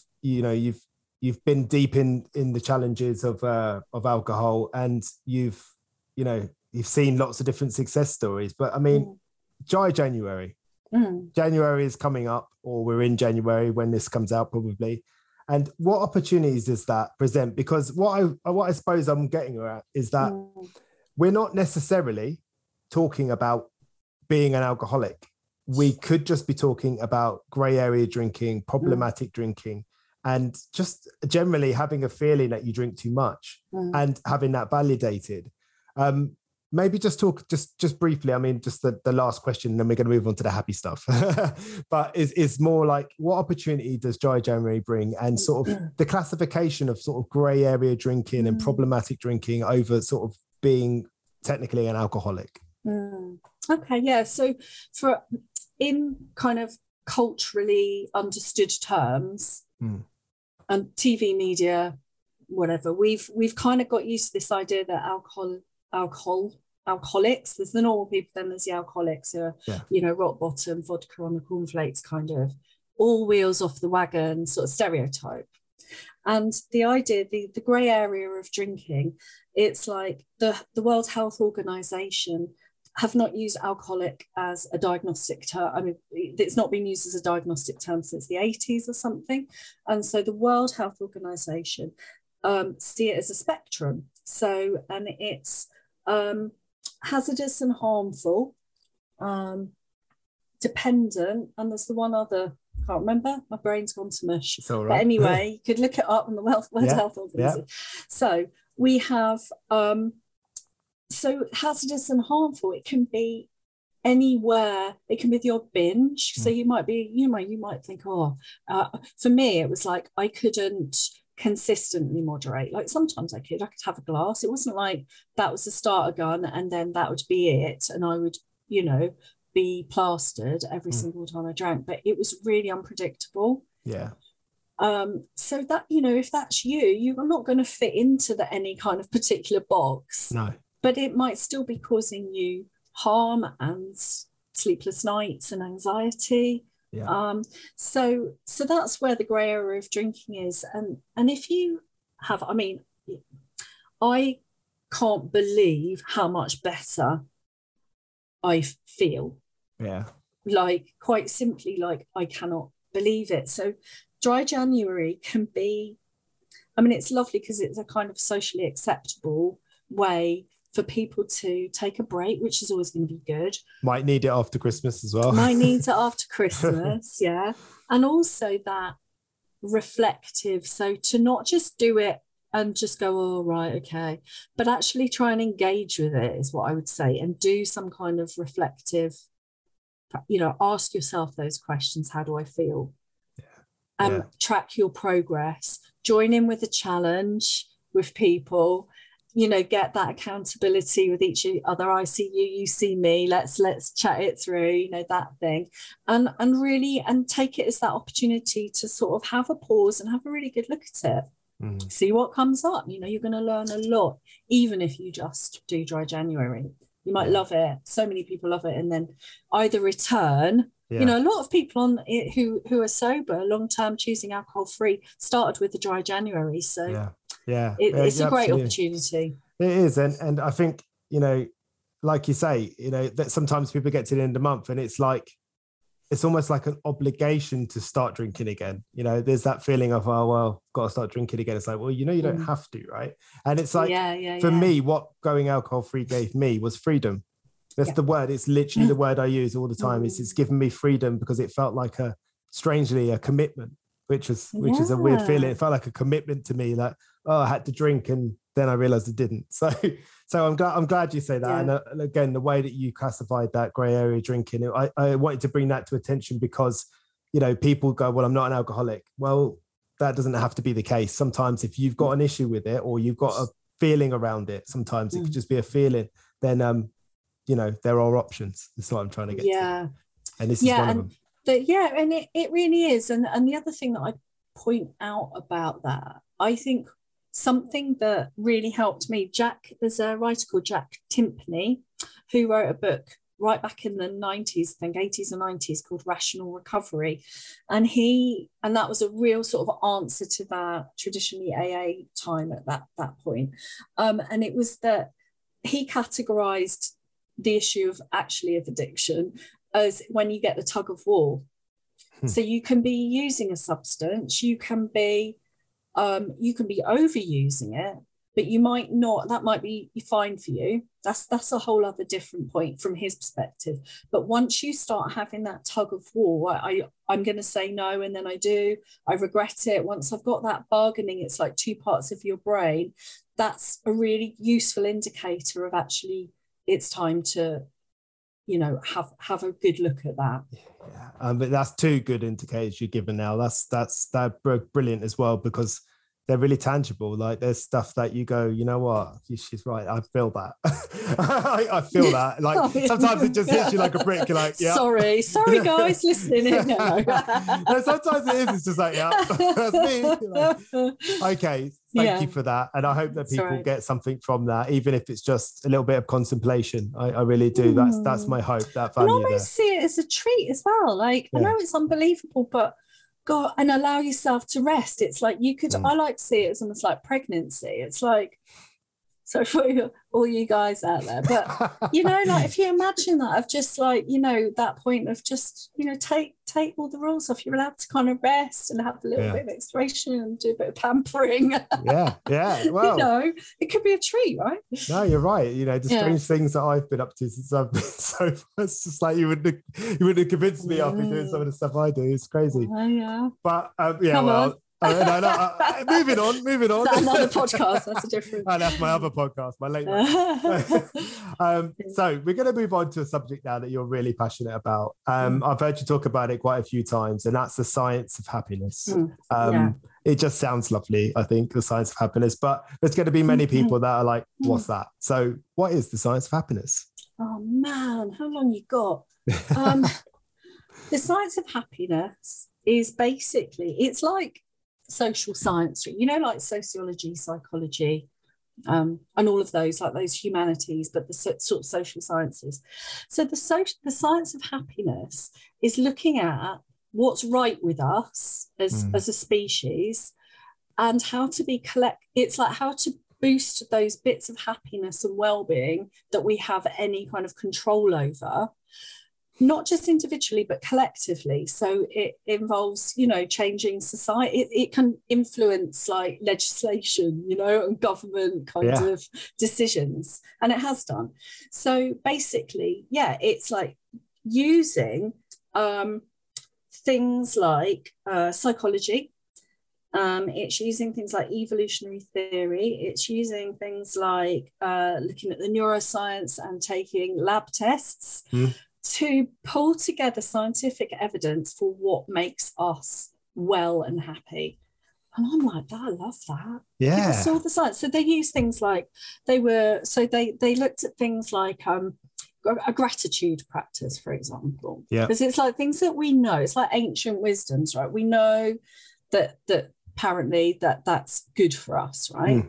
you've been deep in the challenges of alcohol, and you've seen lots of different success stories. But I mean, Dry January. January is coming up, or we're in January when this comes out probably. And what opportunities does that present? Because what I suppose I'm getting at is that we're not necessarily talking about being an alcoholic. We could just be talking about grey area drinking, problematic drinking, and just generally having a feeling that you drink too much and having that validated. Maybe just talk just briefly. I mean, just the last question, and then we're going to move on to the happy stuff. But is more like, what opportunity does Dry January bring, and sort of the classification of sort of grey area drinking and problematic drinking over sort of being technically an alcoholic? Okay, yeah. So in kind of culturally understood terms and TV media, whatever, we've kind of got used to this idea that alcoholics, there's the normal people, then there's the alcoholics who are, rock bottom, vodka on the cornflakes kind of all wheels off the wagon sort of stereotype. And the idea, the grey area of drinking, it's like the World Health Organization have not used alcoholic as a diagnostic term. I mean, it's not been used as a diagnostic term since the 80s or something. And so the World Health Organization see it as a spectrum. So, and it's hazardous and harmful, dependent, and there's the one other, can't remember, my brain's gone to mush. It's all right. But anyway, you could look it up on the World Health Organization. Yeah. So we have, so hazardous and harmful, it can be anywhere. It can be your binge. So you might be, you might think, for me, it was like I couldn't consistently moderate. Like sometimes I could have a glass. It wasn't like that was the starter gun and then that would be it. And I would, be plastered every single time I drank, but it was really unpredictable. Yeah. So that, if that's you're not going to fit into any kind of particular box. No. But it might still be causing you harm and sleepless nights and anxiety. Yeah. So that's where the grey area of drinking is. And if you have, I can't believe how much better I feel. Yeah. Like, quite simply, like, I cannot believe it. So dry January can be, it's lovely because it's a kind of socially acceptable way for people to take a break, which is always going to be good. Might need it after Christmas as well. Might need it after Christmas, yeah. And also that reflective, so to not just do it and just go, oh, right, okay, but actually try and engage with it is what I would say, and do some kind of reflective, ask yourself those questions. How do I feel? Yeah. Track your progress, join in with a challenge with people, get that accountability with each other. I see you see me, let's chat it through, that thing, and really, and take it as that opportunity to sort of have a pause and have a really good look at it. See what comes up. You're going to learn a lot, even if you just do dry January. You might love it. So many people love it, and then either return. A lot of people on it who are sober, long-term, choosing alcohol-free, started with the dry January. So it's a great opportunity. It is, and I think like you say, that sometimes people get to the end of the month, and it's almost like an obligation to start drinking again. There's that feeling of, oh, well, got to start drinking again. It's like, well, you don't have to, right? And it's like, for me, what going alcohol-free gave me was freedom. That's the word. It's literally the word I use all the time. It's given me freedom because it felt like strangely a commitment, which is a weird feeling. It felt like a commitment to me, like, oh, I had to drink, and then I realized I didn't. So I'm glad you say that. Yeah. And again, the way that you classified that grey area drinking, I wanted to bring that to attention because, people go, well, I'm not an alcoholic. Well, that doesn't have to be the case. Sometimes if you've got an issue with it, or you've got a feeling around it, sometimes it could just be a feeling, then, there are options. That's what I'm trying to get to. And this is one of them. And it really is. And the other thing that I point out about that, I think something that really helped me, there's a writer called Jack Timpney who wrote a book right back in the 90s, I think 80s and 90s, called Rational Recovery. And that was a real sort of answer to that traditionally AA time at that point. And it was that he categorized the issue of addiction as when you get the tug of war. So you can be using a substance, you can be overusing it, but you might not. That might be fine for you. That's a whole other different point from his perspective. But once you start having that tug of war, I'm going to say no, and then I do. I regret it. Once I've got that bargaining, it's like two parts of your brain. That's a really useful indicator of actually it's time to, have a good look at that. Yeah, but that's two good indicators you're given now. That's brilliant as well, because they're really tangible. Like, there's stuff that you go, you know what, she's right, I feel that. I feel that. Like, sometimes it just hits you like a brick. You're like, yeah. Sorry guys, listening. No, sometimes it is. It's just like, yeah, that's me. Like, okay, thank you for that. And I hope that people get something from that, even if it's just a little bit of contemplation. I really do. That's my hope, that value. And almost see it as a treat as well. Like, I know it's unbelievable, but God, and allow yourself to rest. It's like you could, I like to see it as almost like pregnancy. It's like, so for all you guys out there, but like if you imagine that of just like, that point of just, take all the rules off, you're allowed to kind of rest and have a little bit of exploration and do a bit of pampering. Yeah. Well, it could be a treat, right? No, you're right. The strange things that I've been up to since I've been so far, it's just like you wouldn't have convinced me I've been doing some of the stuff I do. It's crazy. Oh, yeah. But no, moving on. Is that another podcast? That's a different. Oh, that's my other podcast, my late night. So we're going to move on to a subject now that you're really passionate about. I've heard you talk about it quite a few times, and that's the science of happiness. It just sounds lovely, I think, the science of happiness. But there's going to be many people that are like, what's that? So what is the science of happiness? Oh, man, how long you got? The science of happiness is basically, it's like social science, like sociology, psychology, and all of those, like those humanities, but the sort of social sciences. So the science of happiness is looking at what's right with us as a species and how to it's like how to boost those bits of happiness and well-being that we have any kind of control over, not just individually, but collectively. So it involves, changing society. It can influence like legislation, and government kind of decisions. And it has done. So basically, it's like using things like psychology. It's using things like evolutionary theory. It's using things like looking at the neuroscience and taking lab tests to pull together scientific evidence for what makes us well and happy. And I'm like, I love that. Yeah. People saw the science. So they use things like they looked at things like a gratitude practice, for example. Yeah. Because it's like things that we know. It's like ancient wisdoms, right? We know that apparently that's good for us, right?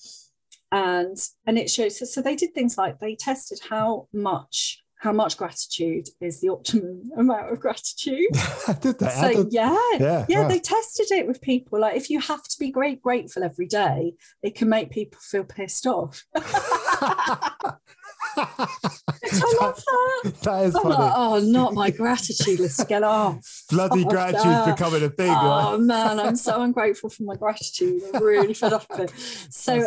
And it shows. So they did things like they tested how much gratitude is the optimum amount of gratitude. Did they? So wow. They tested it with people. Like if you have to be grateful every day, it can make people feel pissed off. I love that. That is funny. Like, oh, not my gratitude list again. Oh, bloody gratitude becoming a thing. Oh man, I'm so ungrateful for my gratitude. I'm really fed up with it. So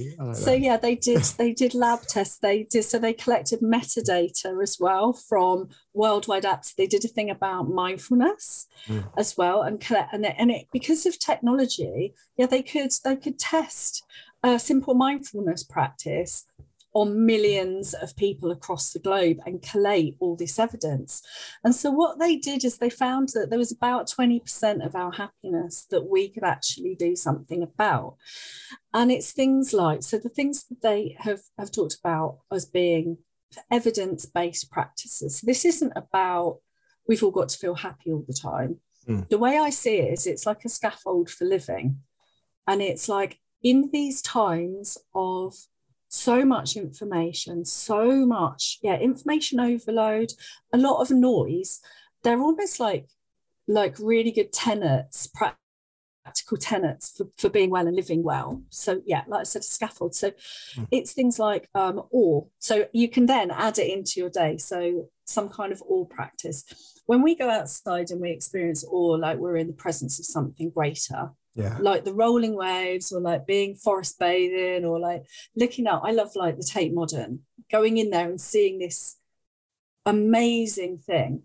they did lab tests. They collected metadata as well from worldwide apps. They did a thing about mindfulness as well, and because of technology, they could test a simple mindfulness practice on millions of people across the globe and collate all this evidence. And so what they did is they found that there was about 20% of our happiness that we could actually do something about. And it's things like, so the things that they have talked about as being evidence-based practices. This isn't about we've all got to feel happy all the time. The way I see it is it's like a scaffold for living. And it's like in these times of so much information, information overload, a lot of noise, they're almost like really good tenets, practical tenets for being well and living well. So like I said, scaffold. So it's things like awe. So you can then add it into your day. So some kind of awe practice. When we go outside and we experience awe, like we're in the presence of something greater, like the rolling waves, or like being forest bathing, or like looking up. I love like the Tate Modern, going in there and seeing this amazing thing.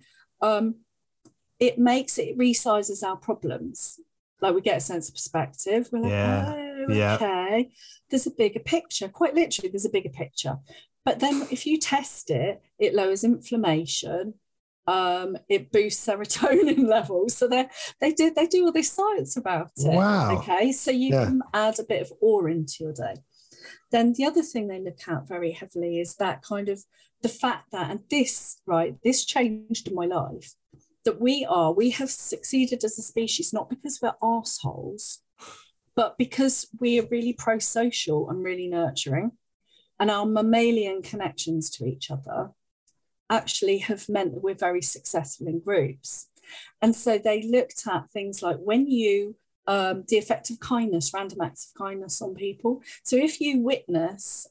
It resizes our problems. Like we get a sense of perspective. We're like, okay, there's a bigger picture. Quite literally, there's a bigger picture. But then if you test it, it lowers inflammation. It boosts serotonin levels. So they do all this science about it. Wow. Okay, so you can add a bit of awe into your day. Then the other thing they look at very heavily is that kind of the fact that, and this changed in my life, that we have succeeded as a species, not because we're arseholes, but because we are really pro-social and really nurturing. And our mammalian connections to each other actually have meant that we're very successful in groups. And so they looked at things like when you the effect of kindness, random acts of kindness on people. So if you witness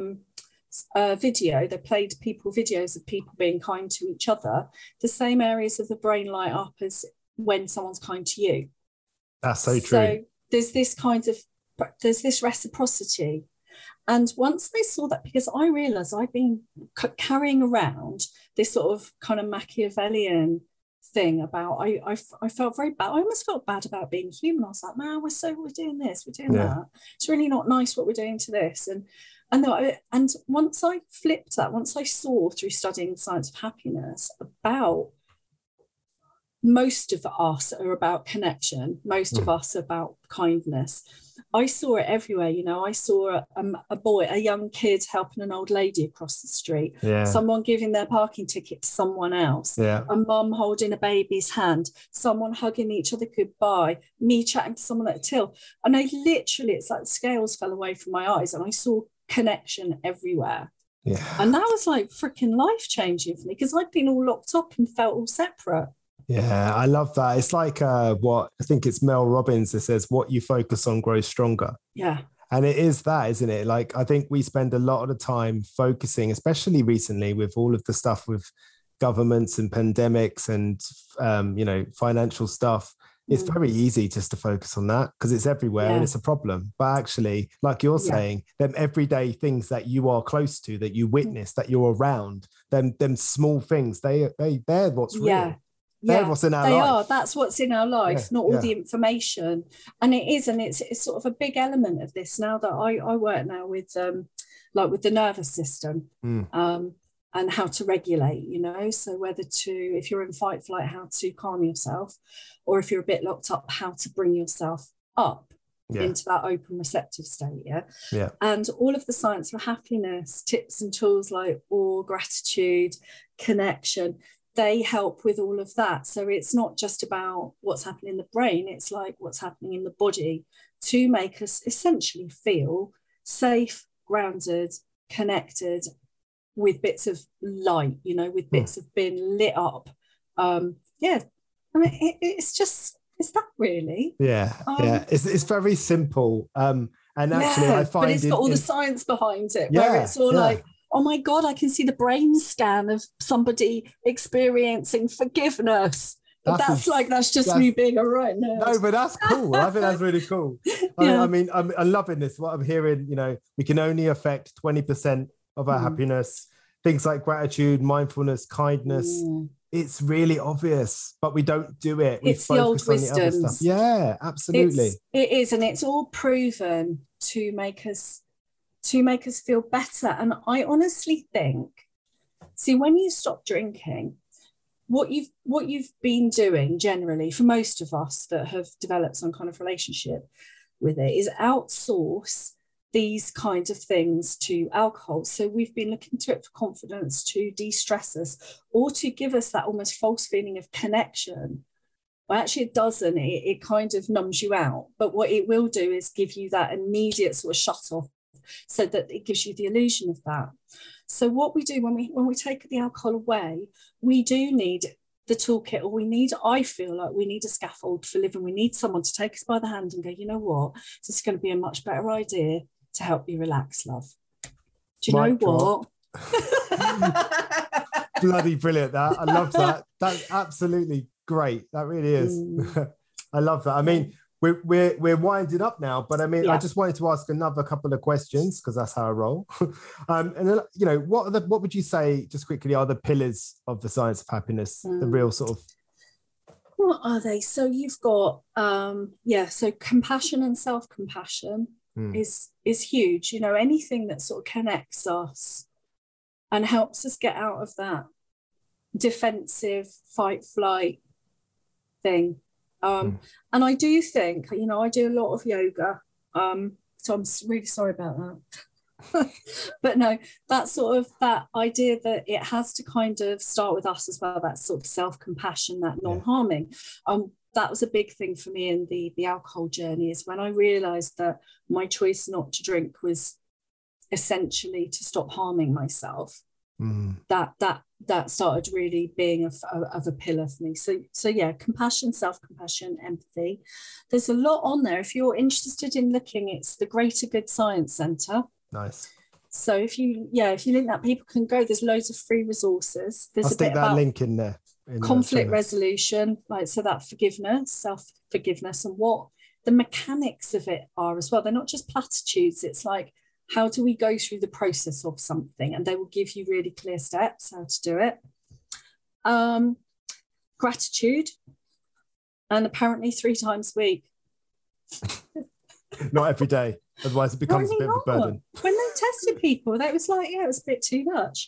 a video, they played people videos of people being kind to each other, the same areas of the brain light up as when someone's kind to you. That's so true. So there's this reciprocity. And once I saw that, because I realized I've been carrying around this sort of kind of Machiavellian thing about, I felt very bad. I almost felt bad about being human. I was like, man, we're doing this, we're doing that. It's really not nice what we're doing to this. And once I flipped that, once I saw through studying the science of happiness about most of us are about connection, most of us are about kindness. I saw it everywhere. You know, I saw a young kid helping an old lady across the street, someone giving their parking ticket to someone else, a mum holding a baby's hand, someone hugging each other goodbye, me chatting to someone at a till. And I literally, it's like the scales fell away from my eyes and I saw connection everywhere. Yeah. And that was like freaking life-changing for me because I'd been all locked up and felt all separate. Yeah, I love that. It's like what I think it's Mel Robbins that says, what you focus on grows stronger. Yeah. And it is that, isn't it? Like, I think we spend a lot of the time focusing, especially recently with all of the stuff with governments and pandemics and, financial stuff. It's very easy just to focus on that because it's everywhere and it's a problem. But actually, like you're saying, them everyday things that you are close to, that you witness, that you're around, them small things, they're what's real. They're what's in our life. That's what's in our life, not all the information. And it's sort of a big element of this now that I work now with with the nervous system and how to regulate, you know, so if you're in fight flight, how to calm yourself, or if you're a bit locked up, how to bring yourself up into that open receptive state. And all of the science for happiness tips and tools like awe, gratitude, connection, they help with all of that. So it's not just about what's happening in the brain, it's like what's happening in the body to make us essentially feel safe, grounded, connected, with bits of light, you know, with bits of being lit up. I mean, it's that really. It's very simple. And actually I find but it's got all the science behind it, where it's all like, oh my God, I can see the brain scan of somebody experiencing forgiveness. But that's just me being a right nerd. No, but that's cool. I think that's really cool. I mean, I'm loving this. What I'm hearing, you know, we can only affect 20% of our happiness. Things like gratitude, mindfulness, kindness. It's really obvious, but we don't do it. We focus the old wisdoms. The other stuff. Yeah, absolutely. It is, and it's all proven to make us feel better. And I honestly think, see, when you stop drinking, what you've been doing generally for most of us that have developed some kind of relationship with it is outsource these kinds of things to alcohol. So we've been looking to it for confidence, to de-stress us, or to give us that almost false feeling of connection. Well, actually it doesn't. It kind of numbs you out. But what it will do is give you that immediate sort of shut off, so that it gives you the illusion of that. So what we do when we take the alcohol away, we do need the toolkit, or I feel like we need a scaffold for living. We need someone to take us by the hand and go, you know what, this is going to be a much better idea to help you relax, love. Do you know what? Bloody brilliant, that. I love that. That's absolutely great. That really is. I love that. I mean, we're winding up now, but I mean, I just wanted to ask another couple of questions because that's how I roll. And then, you know, what would you say, just quickly, are the pillars of the science of happiness? The real sort of. What are they? So you've got so compassion and self-compassion is huge. You know, anything that sort of connects us and helps us get out of that defensive fight flight thing. And I do think, you know, I do a lot of yoga, so I'm really sorry about that. But no, that sort of, that idea that it has to kind of start with us as well, that sort of self-compassion, that non-harming. That was a big thing for me in the alcohol journey, is when I realised that my choice not to drink was essentially to stop harming myself. that started really being of a pillar for me. So yeah, compassion, self-compassion, empathy. There's a lot on there. If you're interested in looking, it's the Greater Good Science Centre. Nice. So if you link that, people can go. There's loads of free resources. There's I'll stick that link in there. Conflict resolution, like, so that forgiveness, self-forgiveness, and what the mechanics of it are as well. They're not just platitudes. It's like, how do we go through the process of something? And they will give you really clear steps how to do it. Gratitude, and apparently 3 times a week. Not every day, otherwise it becomes a bit of a burden. When they tested people, that was like, it was a bit too much.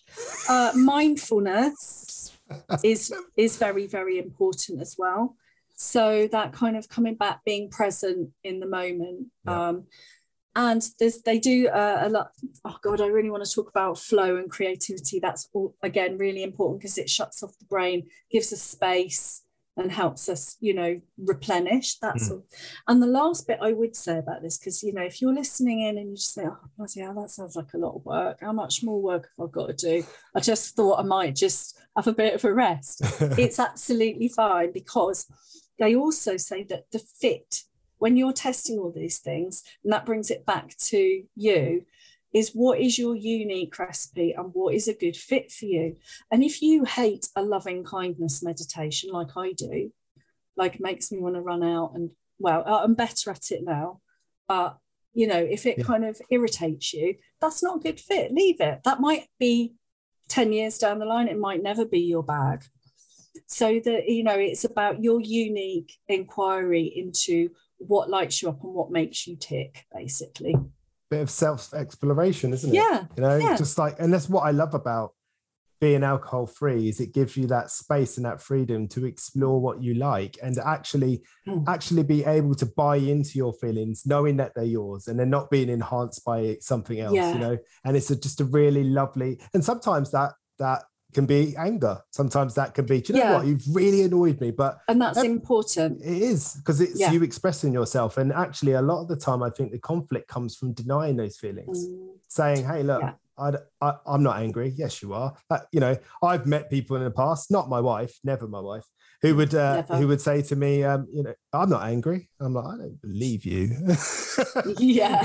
Mindfulness is very, very important as well. So that kind of coming back, being present in the moment. Yeah. And they do a lot. Oh God, I really want to talk about flow and creativity. That's all, again, really important, because it shuts off the brain, gives us space, and helps us, replenish. That's all. And the last bit I would say about this, because, if you're listening in and you just say, oh, bloody hell, that sounds like a lot of work. How much more work have I got to do? I just thought I might just have a bit of a rest. It's absolutely fine, because they also say that the fit, when you're testing all these things, and that brings it back to you, is what is your unique recipe and what is a good fit for you. And if you hate a loving kindness meditation like I do, like it makes me want to run out, and well, I'm better at it now, but if it kind of irritates you, that's not a good fit. Leave it. That might be 10 years down the line, it might never be your bag. So that, it's about your unique inquiry into what lights you up and what makes you tick, basically. Bit of self-exploration, isn't it? Yeah. Just like, and that's what I love about being alcohol free, is it gives you that space and that freedom to explore what you like, and actually be able to buy into your feelings, knowing that they're yours and they're not being enhanced by something else. And it's just a really lovely, and sometimes that can be anger. Sometimes that can be, do you know what, you've really annoyed me. And that's important. It is, because it's you expressing yourself. And actually, a lot of the time, I think the conflict comes from denying those feelings, saying, hey, look, I'm not angry. Yes, you are. I've met people in the past, not my wife, never my wife, who would say to me, I'm not angry. I'm like, I don't believe you. Yeah.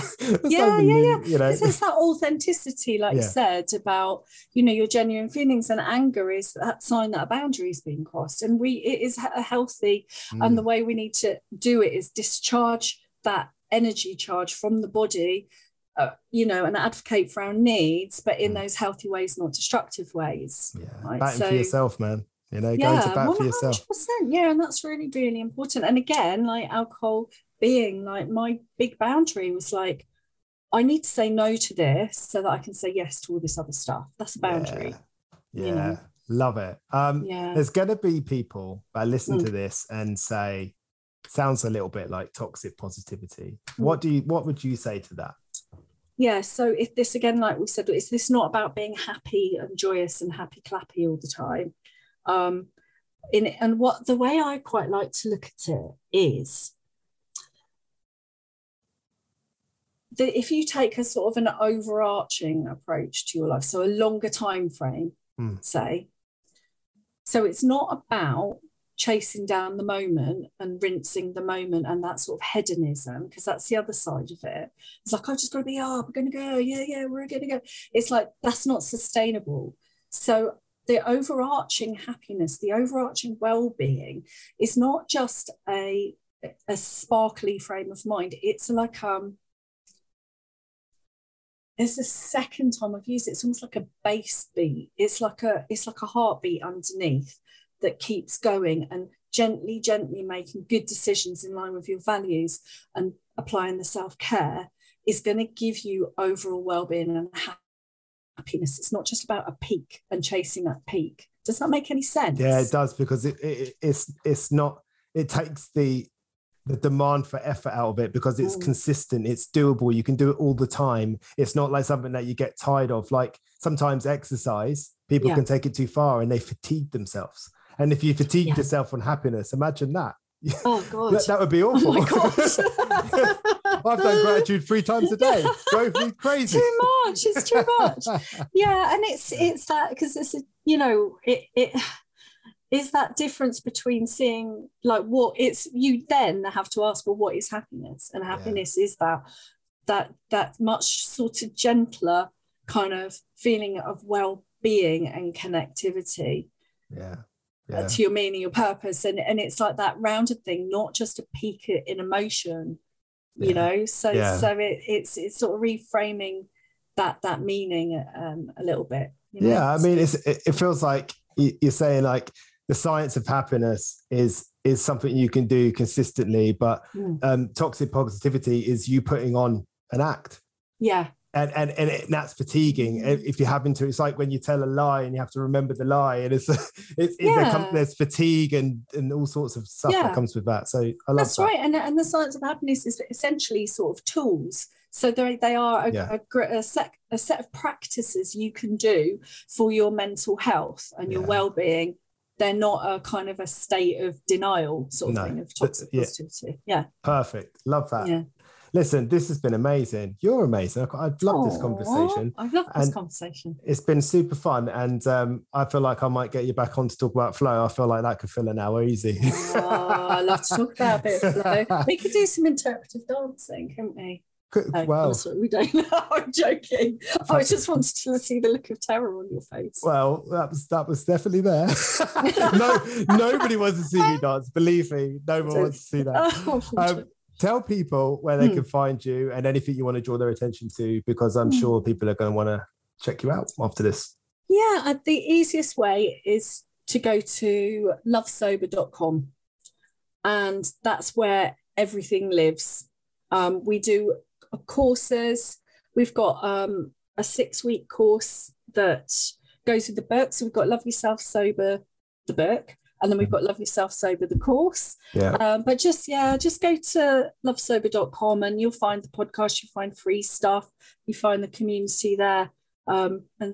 It's that authenticity, like you said, about, your genuine feelings, and anger is that sign that a boundary is being crossed. And it is a healthy, and the way we need to do it is discharge that energy charge from the body, and advocate for our needs, but in those healthy ways, not destructive ways. Yeah, right? Batting for yourself, man. Going to bat for yourself. 100%. Yeah, and that's really, really important. And again, like alcohol being like my big boundary was like, I need to say no to this so that I can say yes to all this other stuff. That's a boundary. Yeah. Love it. There's going to be people that listen to this and say, sounds a little bit like toxic positivity. What would you say to that? Yeah, so if this, again, like we said, is this not about being happy and joyous and happy clappy all the time? And what the way I quite like to look at it is that if you take a sort of an overarching approach to your life, so a longer time frame, say, so it's not about chasing down the moment and rinsing the moment and that sort of hedonism, because that's the other side of it. It's like, I've just got to be up, we're going to go, we're going to go. It's like, that's not sustainable. So the overarching happiness, the overarching well-being is not just a sparkly frame of mind. It's like, it's the second time I've used it. It's almost like a bass beat. It's like a heartbeat underneath that keeps going, and gently making good decisions in line with your values and applying the self-care is going to give you overall well-being and happiness. It's not just about a peak and chasing that peak. Does that make any sense? Yeah, it does, because it's not, it takes the demand for effort out of it, because it's consistent, it's doable, you can do it all the time. It's not like something that you get tired of. Like sometimes exercise, people can take it too far and they fatigue themselves. And if you fatigue yourself on happiness, imagine that. Oh God, that would be awful. Oh my gosh. I've done gratitude 3 times a day. Drove me crazy. Too much. It's too much. Yeah, and it's that, because it's it is that difference between seeing like what it's, you then have to ask, well, what is happiness? And happiness is that much sort of gentler kind of feeling of well-being and connectivity. To your meaning, your purpose, and it's like that rounded thing, not just a peak in emotion, you know. So it's sort of reframing that meaning a little bit, you know? I mean, it feels like you're saying like the science of happiness is something you can do consistently, but toxic positivity is you putting on an act. And that's fatiguing if you're having to. It's like when you tell a lie and you have to remember the lie, and there's fatigue and all sorts of stuff that comes with that. So I love that's that. right. And the science of happiness is essentially sort of tools. So they are a set of practices you can do for your mental health and your well-being. They're not a kind of a state of denial sort of thing of toxic positivity. Perfect. Love that. Listen, this has been amazing. You're amazing. I've loved this conversation. I've loved this conversation. It's been super fun. And I feel like I might get you back on to talk about flow. I feel like that could fill an hour easy. I love to talk about a bit of flow. We could do some interpretive dancing, couldn't we? Well, sorry, we don't know. I'm joking. I just wanted to see the look of terror on your face. Well, that was definitely there. Nobody wants to see you dance. Believe me, no one wants to see that. Tell people where they can find you and anything you want to draw their attention to, because I'm sure people are going to want to check you out after this. The easiest way is to go to lovesober.com, and that's where everything lives. We do courses. We've got a 6-week course that goes with the book. So we've got Love Yourself Sober, the book, and then we've got Love Yourself Sober, the course. But just go to lovesober.com and you'll find the podcast, you'll find free stuff, you find the community there. I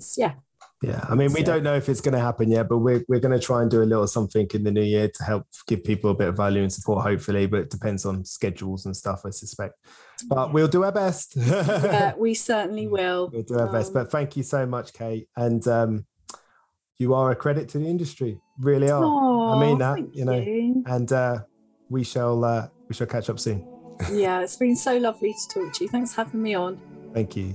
mean, we don't know if it's going to happen yet, but we're going to try and do a little something in the new year to help give people a bit of value and support, hopefully, but it depends on schedules and stuff, I suspect. But we'll do our best. We certainly will. We'll do our best. But thank you so much, Kate. And you are a credit to the industry, really are. I mean that, you know. And we shall catch up soon. It's been so lovely to talk to you. Thanks for having me on. Thank you.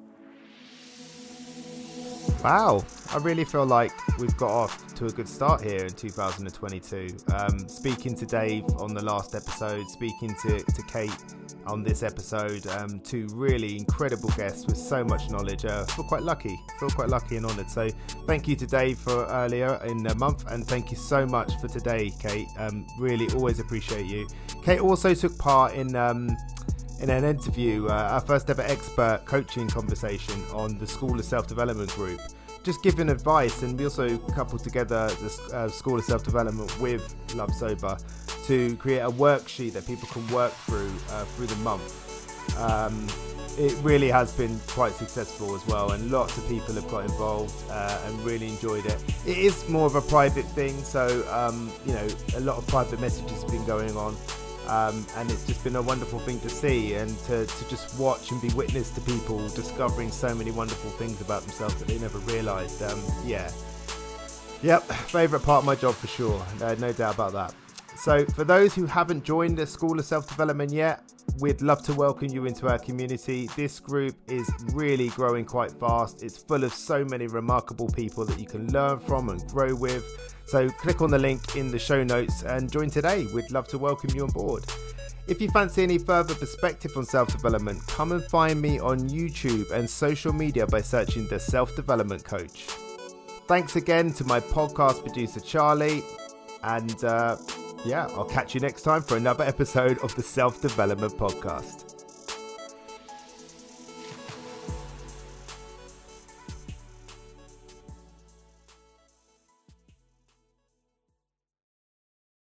Wow, I really feel like we've got off to a good start here in 2022. Speaking to Dave on the last episode, speaking to Kate on this episode, two really incredible guests with so much knowledge. I feel quite lucky and honoured. So thank you to Dave for earlier in the month, and thank you so much for today, Kate. Really always appreciate you. Kate also took part in an interview, our first ever expert coaching conversation on the School of Self-Development group, just giving advice. And we also coupled together the School of Self-Development with Love Sober to create a worksheet that people can work through the month. It really has been quite successful as well, and lots of people have got involved and really enjoyed it. It is more of a private thing, so a lot of private messages have been going on. And it's just been a wonderful thing to see, and to just watch and be witness to people discovering so many wonderful things about themselves that they never realised. Favourite part of my job for sure, no doubt about that. So for those who haven't joined the School of Self-Development yet, we'd love to welcome you into our community. This group is really growing quite fast. It's full of so many remarkable people that you can learn from and grow with. So click on the link in the show notes and join today. We'd love to welcome you on board. If you fancy any further perspective on self-development, come and find me on YouTube and social media by searching The Self-Development Coach. Thanks again to my podcast producer, Charlie. And I'll catch you next time for another episode of the Self-Development Podcast.